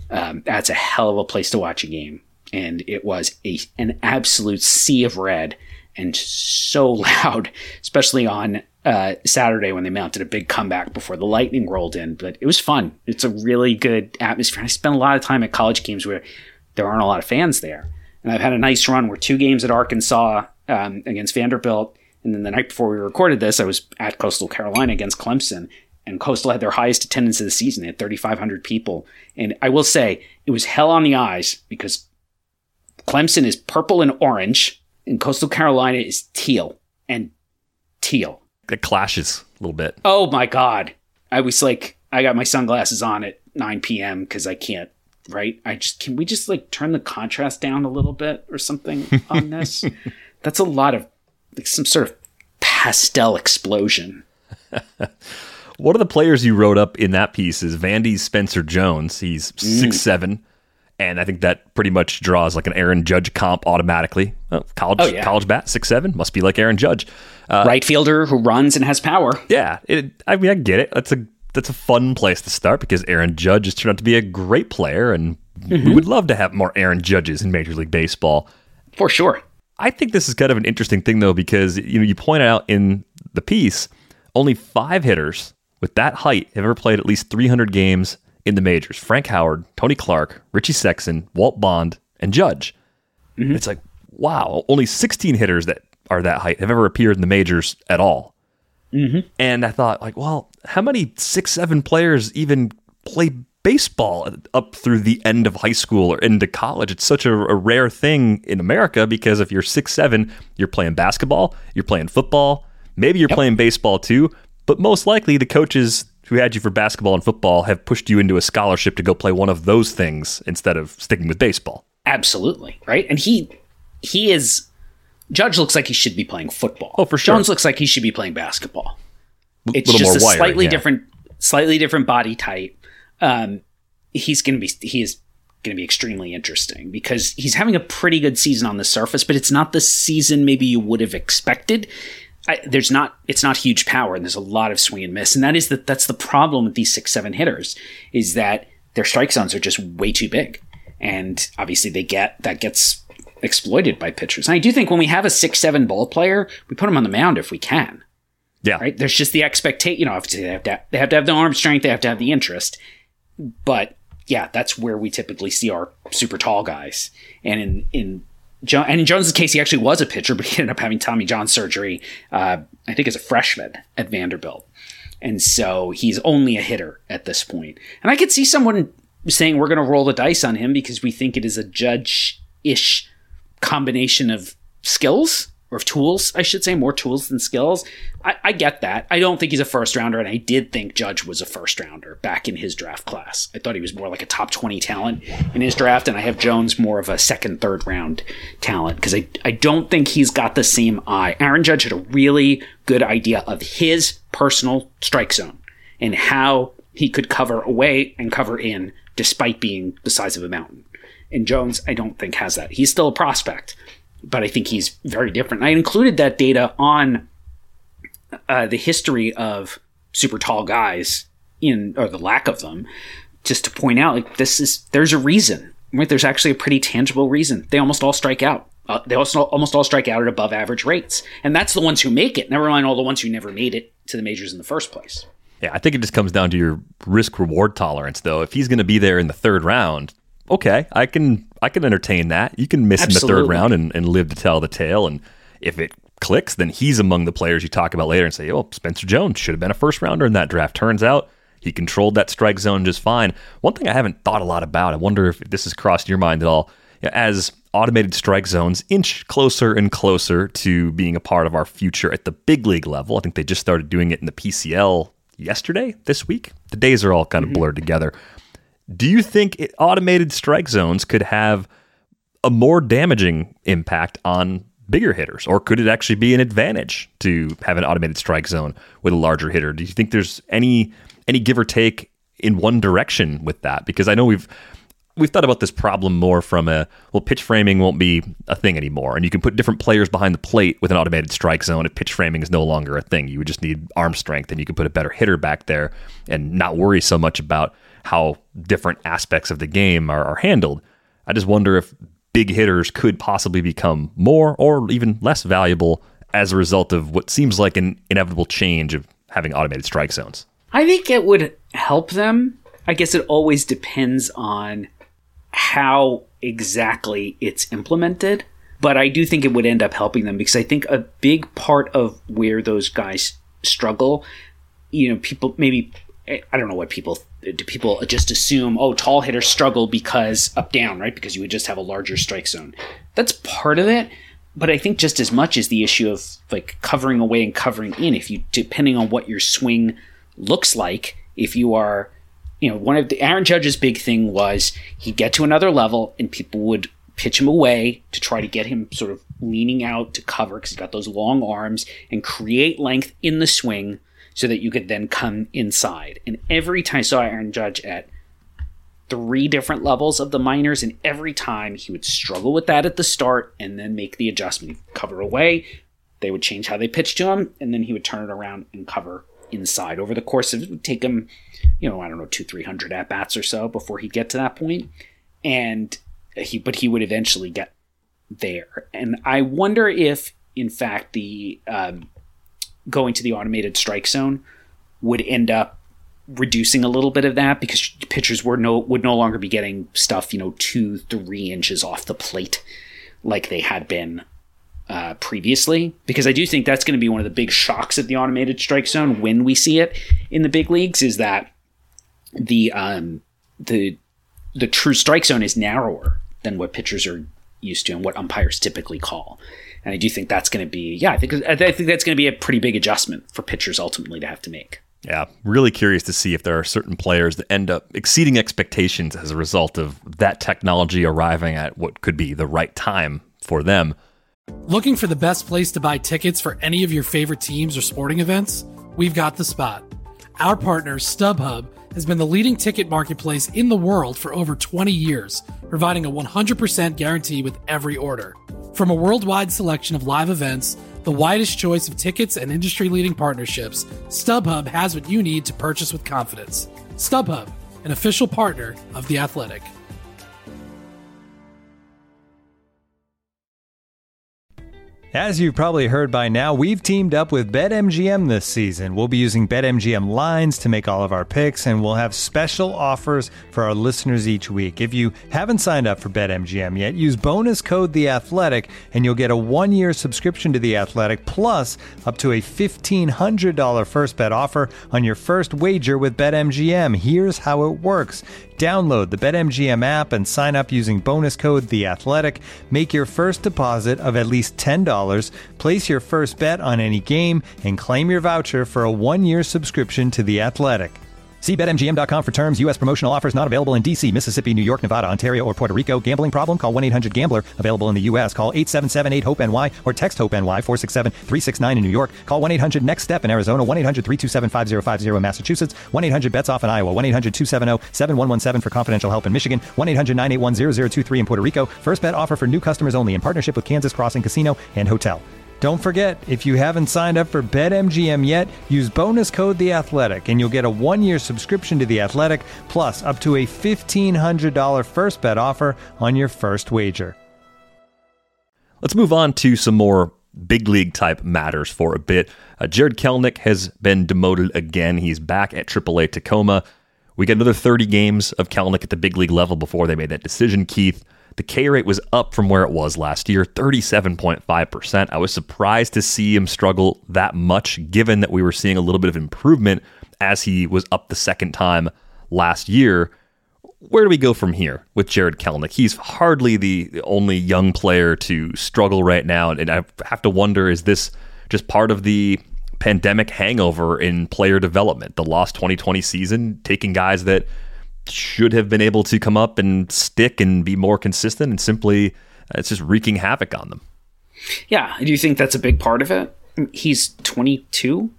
Um, that's a hell of a place to watch a game. And it was a, an absolute sea of red and so loud, especially on uh, Saturday when they mounted a big comeback before the Lightning rolled in. But it was fun. It's a really good atmosphere. I spent a lot of time at college games where there aren't a lot of fans there. And I've had a nice run where two games at Arkansas um, against Vanderbilt. And then the night before we recorded this, I was at Coastal Carolina against Clemson. And Coastal had their highest attendance of the season. They had thirty-five hundred people. And I will say, it was hell on the eyes because Clemson is purple and orange, and Coastal Carolina is teal and teal. It clashes a little bit. Oh, my God. I was like, I got my sunglasses on at nine p.m. because I can't, right? I just, can we just like turn the contrast down a little bit or something on this? That's a lot of, like some sort of pastel explosion. One of the players you wrote up in that piece is Vandy Spencer Jones. He's Mm. six seven, and I think that pretty much draws like an Aaron Judge comp automatically. Oh, college Oh, yeah. college bat, six seven, must be like Aaron Judge. Uh, Right fielder who runs and has power. Yeah, it, I mean, I get it. That's a that's a fun place to start because Aaron Judge has turned out to be a great player, and Mm-hmm. we would love to have more Aaron Judges in Major League Baseball. For sure. I think this is kind of an interesting thing, though, because you know you point out in the piece only five hitters with that height have ever played at least three hundred games in the majors. Frank Howard, Tony Clark, Richie Sexson, Walt Bond, and Judge. Mm-hmm. It's like, wow, only sixteen hitters that are that height have ever appeared in the majors at all. Mm-hmm. And I thought, like, well, how many six seven players even play baseball up through the end of high school or into college? It's such a, a rare thing in America because if you're six seven, you're playing basketball, you're playing football, maybe you're yep. playing baseball too, but most likely the coaches who had you for basketball and football have pushed you into a scholarship to go play one of those things instead of sticking with baseball. Absolutely, right? And he he is... Judge looks like he should be playing football. Oh, for sure. Jones looks like he should be playing basketball. It's little just more a wiring, slightly yeah. different, slightly different body type. Um, he's going to be he is going to be extremely interesting because he's having a pretty good season on the surface, but it's not the season maybe you would have expected. I, there's not it's not huge power, and there's a lot of swing and miss, and that is that that's the problem with these six seven hitters is that their strike zones are just way too big, and obviously they get that gets exploited by pitchers. And I do think when we have a six seven ball player, we put him on the mound if we can. Yeah. Right? There's just the expectation, you know, obviously they have to they have to have the arm strength, they have to have the interest. But yeah, that's where we typically see our super tall guys. And in in jo- and in Jones' case, he actually was a pitcher, but he ended up having Tommy John surgery, uh, I think as a freshman at Vanderbilt. And so he's only a hitter at this point. And I could see someone saying we're going to roll the dice on him because we think it is a Judge-ish combination of skills or of tools, I should say, more tools than skills. I, I get that. I don't think he's a first rounder, and I did think Judge was a first rounder back in his draft class. I thought he was more like a top twenty talent in his draft, and I have Jones more of a second, third round talent because I, I don't think he's got the same eye. Aaron Judge had a really good idea of his personal strike zone and how he could cover away and cover in despite being the size of a mountain. And Jones, I don't think, has that. He's still a prospect, but I think he's very different. I included that data on uh, the history of super tall guys in, or the lack of them, just to point out, like, this is, there's a reason, right? There's actually a pretty tangible reason. They almost all strike out. Uh, they also almost all strike out at above average rates. And that's the ones who make it. Never mind all the ones who never made it to the majors in the first place. Yeah, I think it just comes down to your risk reward tolerance, though. If he's going to be there in the third round, okay, I can I can entertain that. You can miss Absolutely. in the third round and, and live to tell the tale. And if it clicks, then he's among the players you talk about later and say, oh, Spencer Jones should have been a first rounder in that draft. Turns out he controlled that strike zone just fine. One thing I haven't thought a lot about, I wonder if this has crossed your mind at all, as automated strike zones inch closer and closer to being a part of our future at the big league level. I think they just started doing it in the P C L yesterday, this week. The days are all kind of blurred together. Do you think it, automated strike zones could have a more damaging impact on bigger hitters, or could it actually be an advantage to have an automated strike zone with a larger hitter? Do you think there's any any give or take in one direction with that? Because I know we've we've thought about this problem more from a, well, pitch framing won't be a thing anymore, and you can put different players behind the plate with an automated strike zone if pitch framing is no longer a thing. You would just need arm strength, and you could put a better hitter back there and not worry so much about how different aspects of the game are, are handled. I just wonder if big hitters could possibly become more or even less valuable as a result of what seems like an inevitable change of having automated strike zones. I think it would help them. I guess it always depends on how exactly it's implemented. But I do think it would end up helping them because I think a big part of where those guys struggle, you know, people maybe, I don't know what people, do people just assume, oh, tall hitters struggle because up down, right? Because you would just have a larger strike zone. That's part of it. But I think just as much as the issue of like covering away and covering in, if you, depending on what your swing looks like, if you are, you know, one of the Aaron Judge's big thing was he'd get to another level and people would pitch him away to try to get him sort of leaning out to cover because he's got those long arms and create length in the swing so that you could then come inside. And every time I saw Aaron Judge at three different levels of the minors, and every time he would struggle with that at the start and then make the adjustment. He'd cover away, they would change how they pitched to him, and then he would turn it around and cover inside. Over the course of it, it would take him, you know, I don't know, two, three hundred at-bats or so before he'd get to that point. And He, but he would eventually get there. And I wonder if, in fact, the um, going to the automated strike zone would end up reducing a little bit of that because pitchers were no would no longer be getting stuff, you know, two, three inches off the plate like they had been uh, previously. Because I do think that's going to be one of the big shocks of the automated strike zone when we see it in the big leagues is that the um, the the true strike zone is narrower than what pitchers are used to and what umpires typically call. And I do think that's going to be, yeah, I think I think that's going to be a pretty big adjustment for pitchers ultimately to have to make. Yeah, really curious to see if there are certain players that end up exceeding expectations as a result of that technology arriving at what could be the right time for them. Looking for the best place to buy tickets for any of your favorite teams or sporting events? We've got the spot. Our partner, StubHub, has been the leading ticket marketplace in the world for over twenty years, providing a one hundred percent guarantee with every order. From a worldwide selection of live events, the widest choice of tickets and industry-leading partnerships, StubHub has what you need to purchase with confidence. StubHub, an official partner of The Athletic. As you've probably heard by now, we've teamed up with BetMGM this season. We'll be using BetMGM lines to make all of our picks, and we'll have special offers for our listeners each week. If you haven't signed up for BetMGM yet, use bonus code The Athletic, and you'll get a one-year subscription to The Athletic, plus up to a fifteen hundred dollars first bet offer on your first wager with BetMGM. Here's how it works. Download the BetMGM app and sign up using bonus code The Athletic. Make your first deposit of at least ten dollars, place your first bet on any game, and claim your voucher for a one-year subscription to The Athletic. See Bet M G M dot com for terms. U S promotional offers not available in D C, Mississippi, New York, Nevada, Ontario, or Puerto Rico. Gambling problem? Call one eight hundred gambler. Available in the U S. Call eight seven seven eight hope N Y or text HOPE-NY four six seven three six nine in New York. Call one eight hundred next step in Arizona. one eight hundred three two seven five zero five zero in Massachusetts. one eight hundred bets off in Iowa. one eight hundred two seven zero seven one one seven for confidential help in Michigan. one eight hundred nine eight one zero zero two three in Puerto Rico. First bet offer for new customers only in partnership with Kansas Crossing Casino and Hotel. Don't forget, if you haven't signed up for BetMGM yet, use bonus code The Athletic, and you'll get a one-year subscription to The Athletic, plus up to a fifteen hundred dollars first bet offer on your first wager. Let's move on to some more big league type matters for a bit. Uh, Jarred Kelenic has been demoted again. He's back at triple A Tacoma. We get another thirty games of Kelenic at the big league level before they made that decision, Keith. The K rate was up from where it was last year, thirty-seven point five percent. I was surprised to see him struggle that much, given that we were seeing a little bit of improvement as he was up the second time last year. Where do we go from here with Jarred Kelenic? He's hardly the only young player to struggle right now, and I have to wonder, is this just part of the pandemic hangover in player development? The lost twenty twenty season, taking guys that should have been able to come up and stick and be more consistent, and simply uh, it's just wreaking havoc on them. Yeah, I do think that's a big part of it. He's twenty-two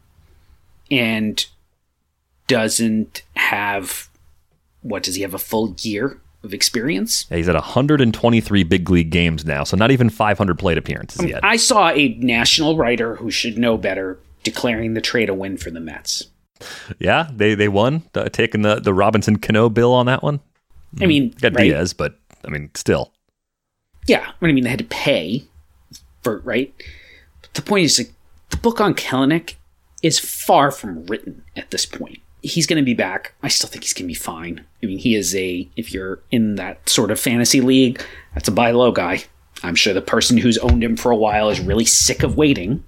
and doesn't have, what, does he have a full year of experience? Yeah, he's at one hundred twenty-three big league games now, so not even five hundred plate appearances um, yet. I saw a national writer who should know better declaring the trade a win for the Mets. Yeah, they they won, uh, taking the, the Robinson Cano bill on that one. I mean, got right? Diaz, but I mean, still. Yeah, I mean, they had to pay for right. But the point is, like, the book on Kelenic is far from written at this point. He's going to be back. I still think he's going to be fine. I mean, he is a, if you're in that sort of fantasy league, that's a buy low guy. I'm sure the person who's owned him for a while is really sick of waiting.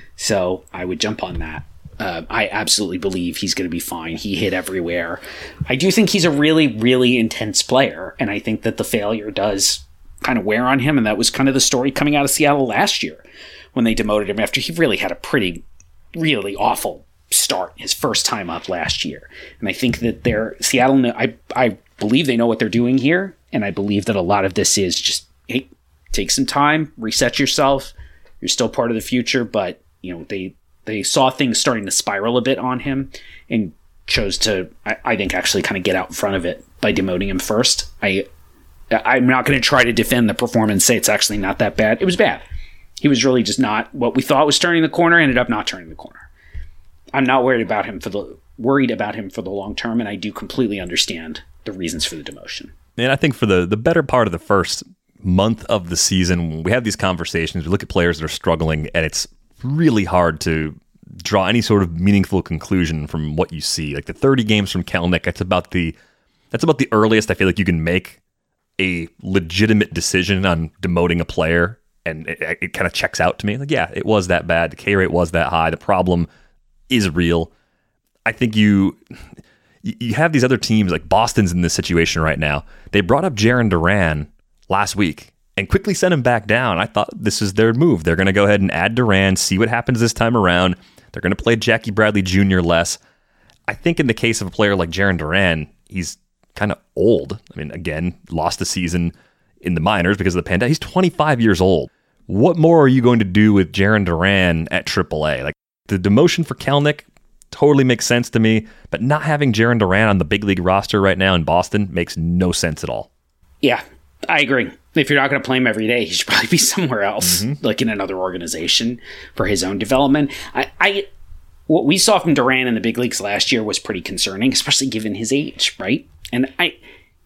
So I would jump on that. Uh, I absolutely believe he's going to be fine. He hit everywhere. I do think he's a really, really intense player. And I think that the failure does kind of wear on him. And that was kind of the story coming out of Seattle last year when they demoted him after he really had a pretty, really awful start his first time up last year. And I think that they're Seattle, I, I believe they know what they're doing here. And I believe that a lot of this is just, hey, take some time, reset yourself. You're still part of the future, but you know, they, they saw things starting to spiral a bit on him and chose to, I, I think, actually kind of get out in front of it by demoting him first. I, I'm not going to try to defend the performance, say it's actually not that bad. It was bad. He was really just not what we thought was turning the corner, ended up not turning the corner. I'm not worried about him for the worried about him for the long term, and I do completely understand the reasons for the demotion. And I think for the, the better part of the first month of the season, when we have these conversations, we look at players that are struggling, and it's really hard to draw any sort of meaningful conclusion from what you see. Like the thirty games from Kelenic, that's about the that's about the earliest I feel like you can make a legitimate decision on demoting a player, and it, it kind of checks out to me. Like, yeah, it was that bad. The K rate was that high. The problem is real. I think you you have these other teams, like Boston's in this situation right now. They brought up Jarren Duran last week and quickly sent him back down. I thought this is their move. They're going to go ahead and add Duran, see what happens this time around. They're going to play Jackie Bradley Junior less. I think in the case of a player like Jarren Duran, he's kind of old. I mean, again, lost the season in the minors because of the pandemic. He's twenty-five years old. What more are you going to do with Jarren Duran at triple A? Like, the demotion for Kelenic totally makes sense to me, but not having Jarren Duran on the big league roster right now in Boston makes no sense at all. Yeah, I agree. If you're not going to play him every day, he should probably be somewhere else, mm-hmm. like in another organization for his own development. I, I, what we saw from Duran in the big leagues last year was pretty concerning, especially given his age, right? And I,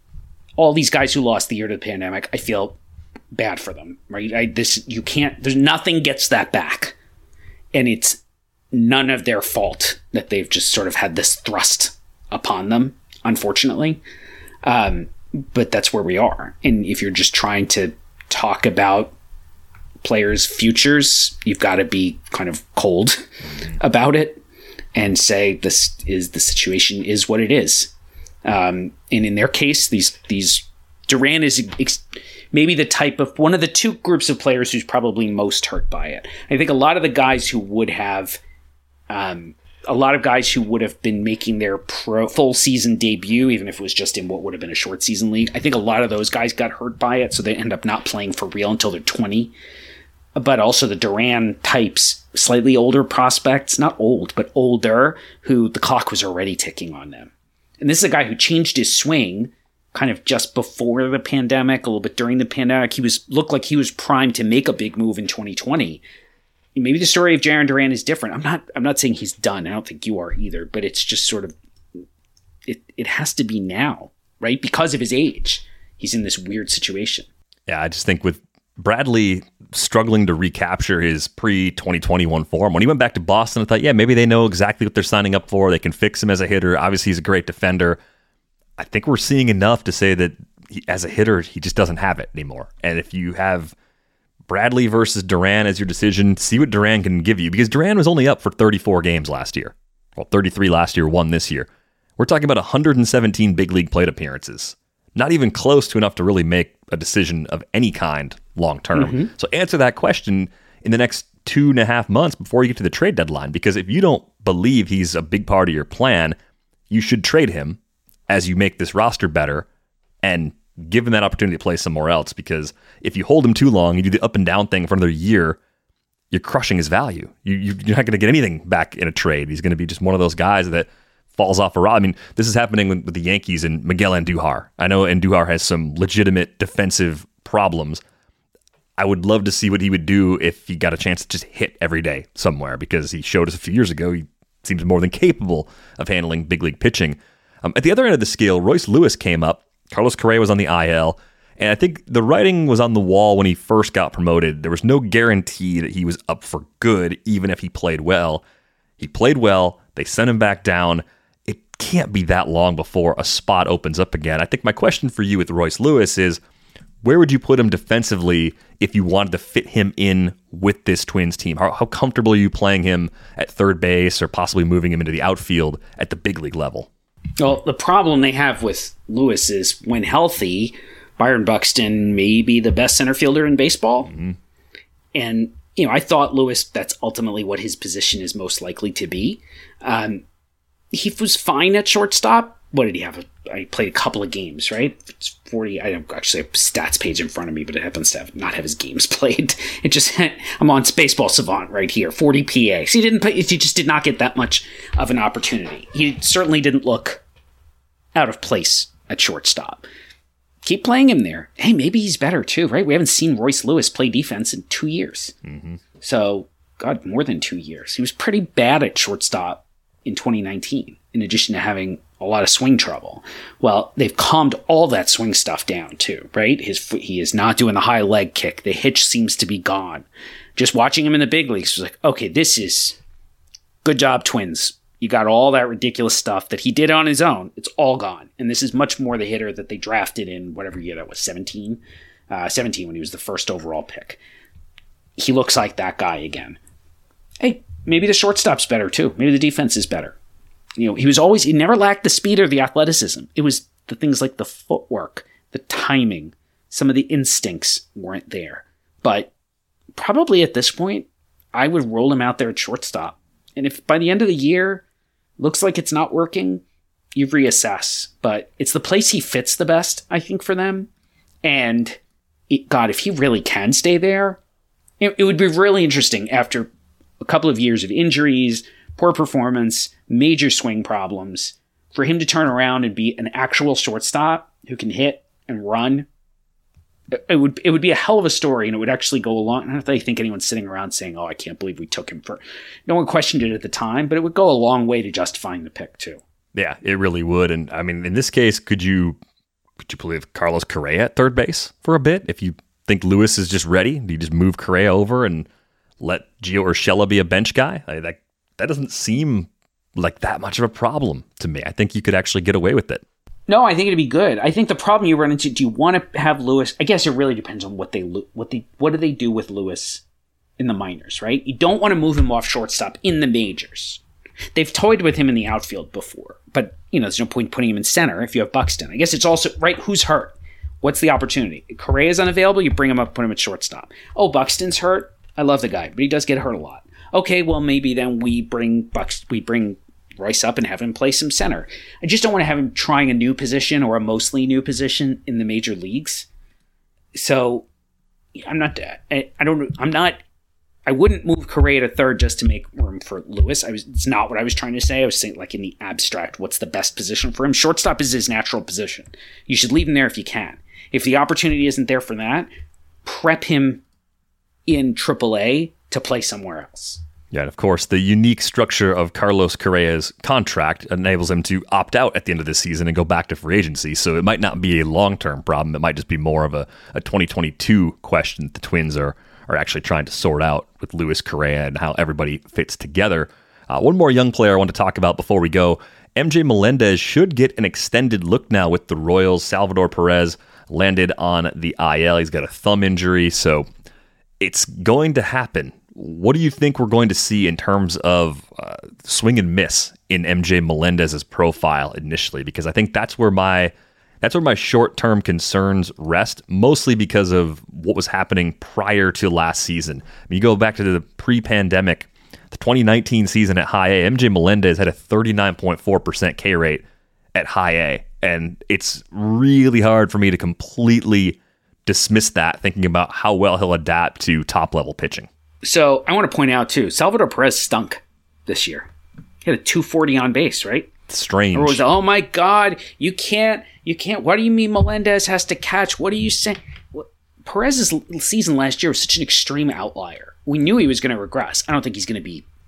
all these guys who lost the year to the pandemic, I feel bad for them, right? I, this you can't. There's nothing gets that back, and it's none of their fault that they've just sort of had this thrust upon them, unfortunately. Um, But that's where we are. And if you're just trying to talk about players' futures, you've got to be kind of cold about it and say this is the situation is what it is. Um, and in their case, these these Duran is ex- maybe the type of one of the two groups of players who's probably most hurt by it. I think a lot of the guys who would have um, a lot of guys who would have been making their pro full season debut, even if it was just in what would have been a short season league. I think a lot of those guys got hurt by it, so they end up not playing for real until they're twenty. But also the Duran types, slightly older prospects, not old, but older, who the clock was already ticking on them. And this is a guy who changed his swing kind of just before the pandemic, a little bit during the pandemic. He was looked like he was primed to make a big move in twenty twenty. Maybe the story of Jarren Duran is different. I'm not I'm not saying he's done. I don't think you are either, but it's just sort of it it has to be now, right? Because of his age. He's in this weird situation. Yeah, I just think with Bradley struggling to recapture his pre-twenty twenty-one form, when he went back to Boston, I thought, yeah, maybe they know exactly what they're signing up for. They can fix him as a hitter. Obviously, he's a great defender. I think we're seeing enough to say that he, as a hitter, he just doesn't have it anymore. And if you have Bradley versus Duran as your decision, see what Duran can give you, because Duran was only up for thirty-four games last year. Well, thirty-three last year, one this year. We're talking about one hundred seventeen big league plate appearances. Not even close to enough to really make a decision of any kind long term. Mm-hmm. So answer that question in the next two and a half months before you get to the trade deadline, because if you don't believe he's a big part of your plan, you should trade him as you make this roster better and give him that opportunity to play somewhere else, because if you hold him too long, you do the up and down thing for another year, you're crushing his value. You, you, you're not going to get anything back in a trade. He's going to be just one of those guys that falls off a rod. I mean, this is happening with, with the Yankees and Miguel Andujar. I know Andujar has some legitimate defensive problems. I would love to see what he would do if he got a chance to just hit every day somewhere, because he showed us a few years ago he seems more than capable of handling big league pitching. Um, at the other end of the scale, Royce Lewis came up. Carlos Correa was on the I L. And I think the writing was on the wall when he first got promoted. There was no guarantee that he was up for good, even if he played well. He played well. They sent him back down. It can't be that long before a spot opens up again. I think my question for you with Royce Lewis is, where would you put him defensively if you wanted to fit him in with this Twins team? How, how comfortable are you playing him at third base or possibly moving him into the outfield at the big league level? Well, the problem they have with Lewis is when healthy, Byron Buxton may be the best center fielder in baseball. Mm-hmm. And, you know, I thought Lewis, that's ultimately what his position is most likely to be. Um, he was fine at shortstop. What did he have? I played a couple of games, right? It's forty. I don't actually have a stats page in front of me, but it happens to have not have his games played. It just, I'm on Baseball Savant right here, forty P A. So he didn't play, he just did not get that much of an opportunity. He certainly didn't look out of place at shortstop. Keep playing him there. Hey, maybe he's better too, right? We haven't seen Royce Lewis play defense in two years. Mm-hmm. So, God, more than two years. He was pretty bad at shortstop in twenty nineteen, in addition to having a lot of swing trouble. Well, they've calmed all that swing stuff down too, right? His He is not doing the high leg kick. The hitch seems to be gone. Just watching him in the big leagues was like, okay, this is good job, Twins. You got all that ridiculous stuff that he did on his own. It's all gone. And this is much more the hitter that they drafted in whatever year that was, seventeen? Uh, seventeen when he was the first overall pick. He looks like that guy again. Hey, maybe the shortstop's better too. Maybe the defense is better. You know, he was always, he never lacked the speed or the athleticism. It was the things like the footwork, the timing, some of the instincts weren't there. But probably at this point, I would roll him out there at shortstop. And if by the end of the year, looks like it's not working, you reassess. But it's the place he fits the best, I think, for them. And it, God, if he really can stay there, it, it would be really interesting after a couple of years of injuries, poor performance, major swing problems, for him to turn around and be an actual shortstop who can hit and run. It would it would be a hell of a story, and it would actually go along. I don't really think anyone's sitting around saying, oh, I can't believe we took him for... No one questioned it at the time, but it would go a long way to justifying the pick, too. Yeah, it really would. And, I mean, in this case, could you could you believe Carlos Correa at third base for a bit? If you think Lewis is just ready, do you just move Correa over and let Gio Urshela be a bench guy? I, that, that doesn't seem like that much of a problem to me. I think you could actually get away with it. No, I think it'd be good. I think the problem you run into, do you want to have Lewis? I guess it really depends on what they what they what do they do with Lewis in the minors, right? You don't want to move him off shortstop in the majors. They've toyed with him in the outfield before, but you know, there's no point putting him in center if you have Buxton. I guess it's also right. Who's hurt? What's the opportunity? Correa's unavailable. You bring him up, put him at shortstop. Oh, Buxton's hurt. I love the guy, but he does get hurt a lot. Okay, well maybe then we bring Bux. We bring. Royce up and have him play some center. I just don't want to have him trying a new position or a mostly new position in the major leagues. So I'm not, I, I don't, I'm not, I wouldn't move Correa to third just to make room for Lewis. I was, it's not what I was trying to say. I was saying like in the abstract, what's the best position for him? Shortstop is his natural position. You should leave him there if you can. If the opportunity isn't there for that, prep him in triple A to play somewhere else. Yeah, and of course, the unique structure of Carlos Correa's contract enables him to opt out at the end of this season and go back to free agency. So it might not be a long-term problem. It might just be more of a, a twenty twenty-two question that the Twins are, are actually trying to sort out with Luis Correa and how everybody fits together. Uh, one more young player I want to talk about before we go. M J Melendez should get an extended look now with the Royals. Salvador Perez landed on the I L. He's got a thumb injury, so it's going to happen. What do you think we're going to see in terms of uh, swing and miss in M J Melendez's profile initially? Because I think that's where my that's where my short-term concerns rest, mostly because of what was happening prior to last season. I mean, you go back to the pre-pandemic, the twenty nineteen season at High A, M J Melendez had a thirty-nine point four percent K rate at High A, and it's really hard for me to completely dismiss that, thinking about how well he'll adapt to top-level pitching. So I want to point out, too, Salvador Perez stunk this year. He had a two forty on base, right? Strange. Or was, oh, my God, you can't, you can't. What do you mean Melendez has to catch? What are you saying? Perez's season last year was such an extreme outlier. We knew he was going to regress. I don't think he's going to be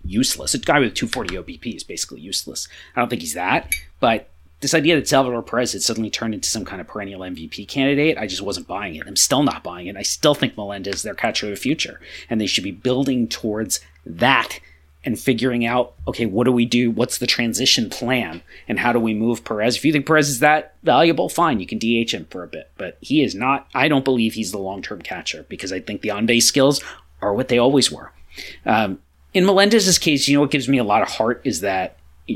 useless. A guy with two forty O B P is basically useless. I don't think he's that, but this idea that Salvador Perez had suddenly turned into some kind of perennial M V P candidate, I just wasn't buying it. I'm still not buying it. I still think Melendez is their catcher of the future, and they should be building towards that and figuring out, okay, what do we do? What's the transition plan? And how do we move Perez? If you think Perez is that valuable, fine, you can D H him for a bit. But he is not, I don't believe he's the long-term catcher, because I think the on-base skills are what they always were. Um, in Melendez's case, you know what gives me a lot of heart is that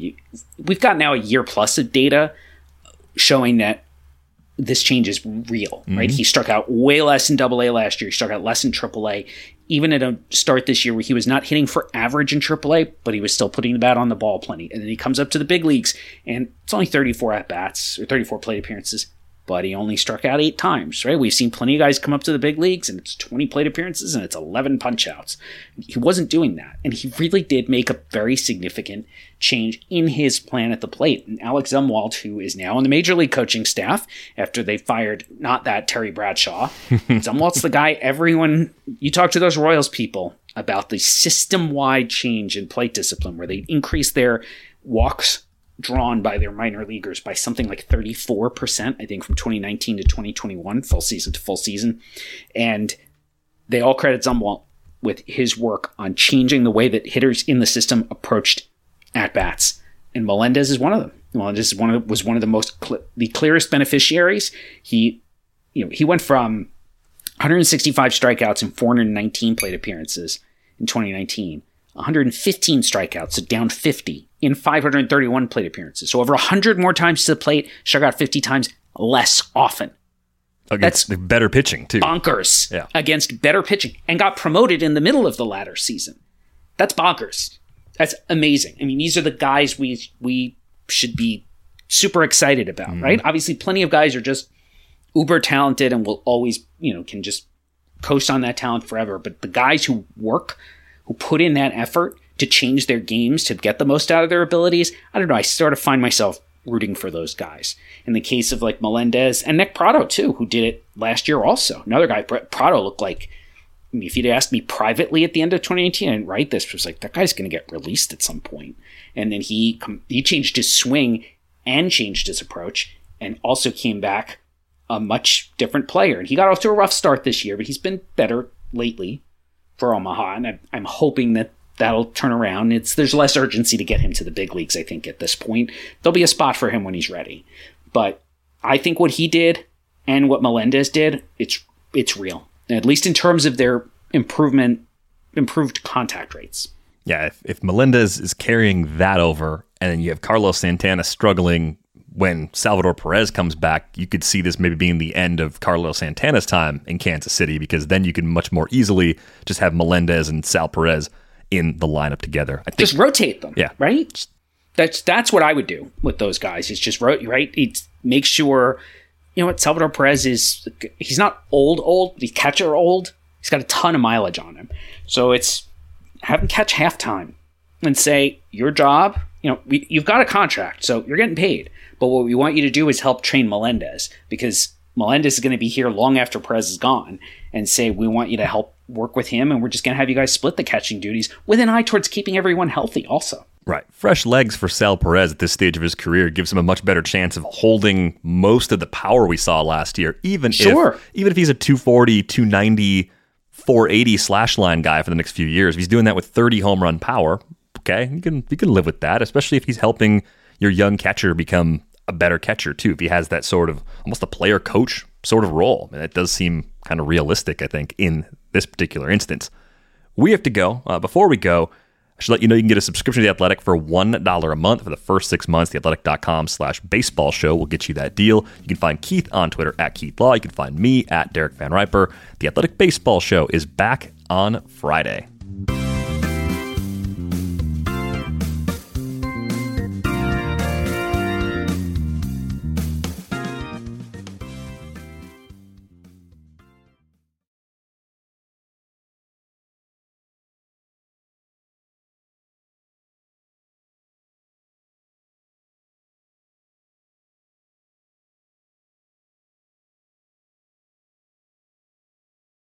we've got now a year plus of data showing that this change is real, right? Mm-hmm. He struck out way less in double A last year. He struck out less in triple A. Even at a start this year where he was not hitting for average in triple A, but he was still putting the bat on the ball plenty. And then he comes up to the big leagues, and it's only thirty-four at-bats, or thirty-four plate appearances, but he only struck out eight times, right? We've seen plenty of guys come up to the big leagues, and it's twenty plate appearances, and it's eleven punch-outs. He wasn't doing that, and he really did make a very significant change in his plan at the plate. And Alex Zumwalt, who is now on the Major League coaching staff after they fired not that Terry Bradshaw, Zumwalt's the guy everyone, you talk to those Royals people about the system-wide change in plate discipline where they increase their walks drawn by their minor leaguers by something like thirty-four percent, I think, from twenty nineteen to twenty twenty-one, full season to full season. And they all credit Zumwalt with his work on changing the way that hitters in the system approached at-bats. And Melendez is one of them. Melendez is one of, was one of the most, cl- the clearest beneficiaries. He, you know, he went from one hundred sixty-five strikeouts and four hundred nineteen plate appearances in twenty nineteen, one hundred fifteen strikeouts, so down fifty in five hundred thirty-one plate appearances. So over one hundred more times to the plate, struck out fifty times less often. Against That's better pitching, too. Bonkers. Yeah. Against better pitching, and got promoted in the middle of the latter season. That's bonkers. That's amazing. I mean, these are the guys we we should be super excited about, mm-hmm. right? Obviously, plenty of guys are just uber talented and will always, you know, can just coast on that talent forever. But the guys who work, who put in that effort to change their games, to get the most out of their abilities, I don't know, I sort of find myself rooting for those guys. In the case of like Melendez and Nick Prado too, who did it last year also. Another guy, Prado, looked like, I mean, if you'd asked me privately at the end of twenty nineteen, I didn't write this, it was like, that guy's going to get released at some point. And then he he changed his swing and changed his approach and also came back a much different player. And he got off to a rough start this year, but he's been better lately for Omaha. And I, I'm hoping that that'll turn around. It's There's less urgency to get him to the big leagues, I think, at this point. There'll be a spot for him when he's ready. But I think what he did and what Melendez did, it's it's real. At least in terms of their improvement, improved contact rates. Yeah, if, if Melendez is carrying that over, and then you have Carlos Santana struggling when Salvador Perez comes back, you could see this maybe being the end of Carlos Santana's time in Kansas City, because then you can much more easily just have Melendez and Sal Perez in the lineup together. I think, just rotate them, yeah, right? That's that's what I would do with those guys. It's just right. It's make sure, you know what, Salvador Perez is, he's not old, old, he's catcher old. He's got a ton of mileage on him. So it's have him catch halftime and say, your job, you know, we, you've got a contract, so you're getting paid. But what we want you to do is help train Melendez, because Melendez is going to be here long after Perez is gone, and say, we want you to help work with him, and we're just going to have you guys split the catching duties with an eye towards keeping everyone healthy also. Right. Fresh legs for Sal Perez at this stage of his career gives him a much better chance of holding most of the power we saw last year, even sure. if even if he's a two forty, two ninety, four eighty slash line guy for the next few years. If he's doing that with thirty home run power, okay, you can you can live with that, especially if he's helping your young catcher become a better catcher too. If he has that sort of almost a player coach sort of role, and it does seem kind of realistic, I think, in this particular instance. We have to go. Uh, before we go, I should let you know you can get a subscription to The Athletic for one dollar a month for the first six months. theathletic.com slash baseball show will get you that deal. You can find Keith on Twitter at Keith Law. You can find me at Derek Van Riper. The Athletic Baseball Show is back on Friday.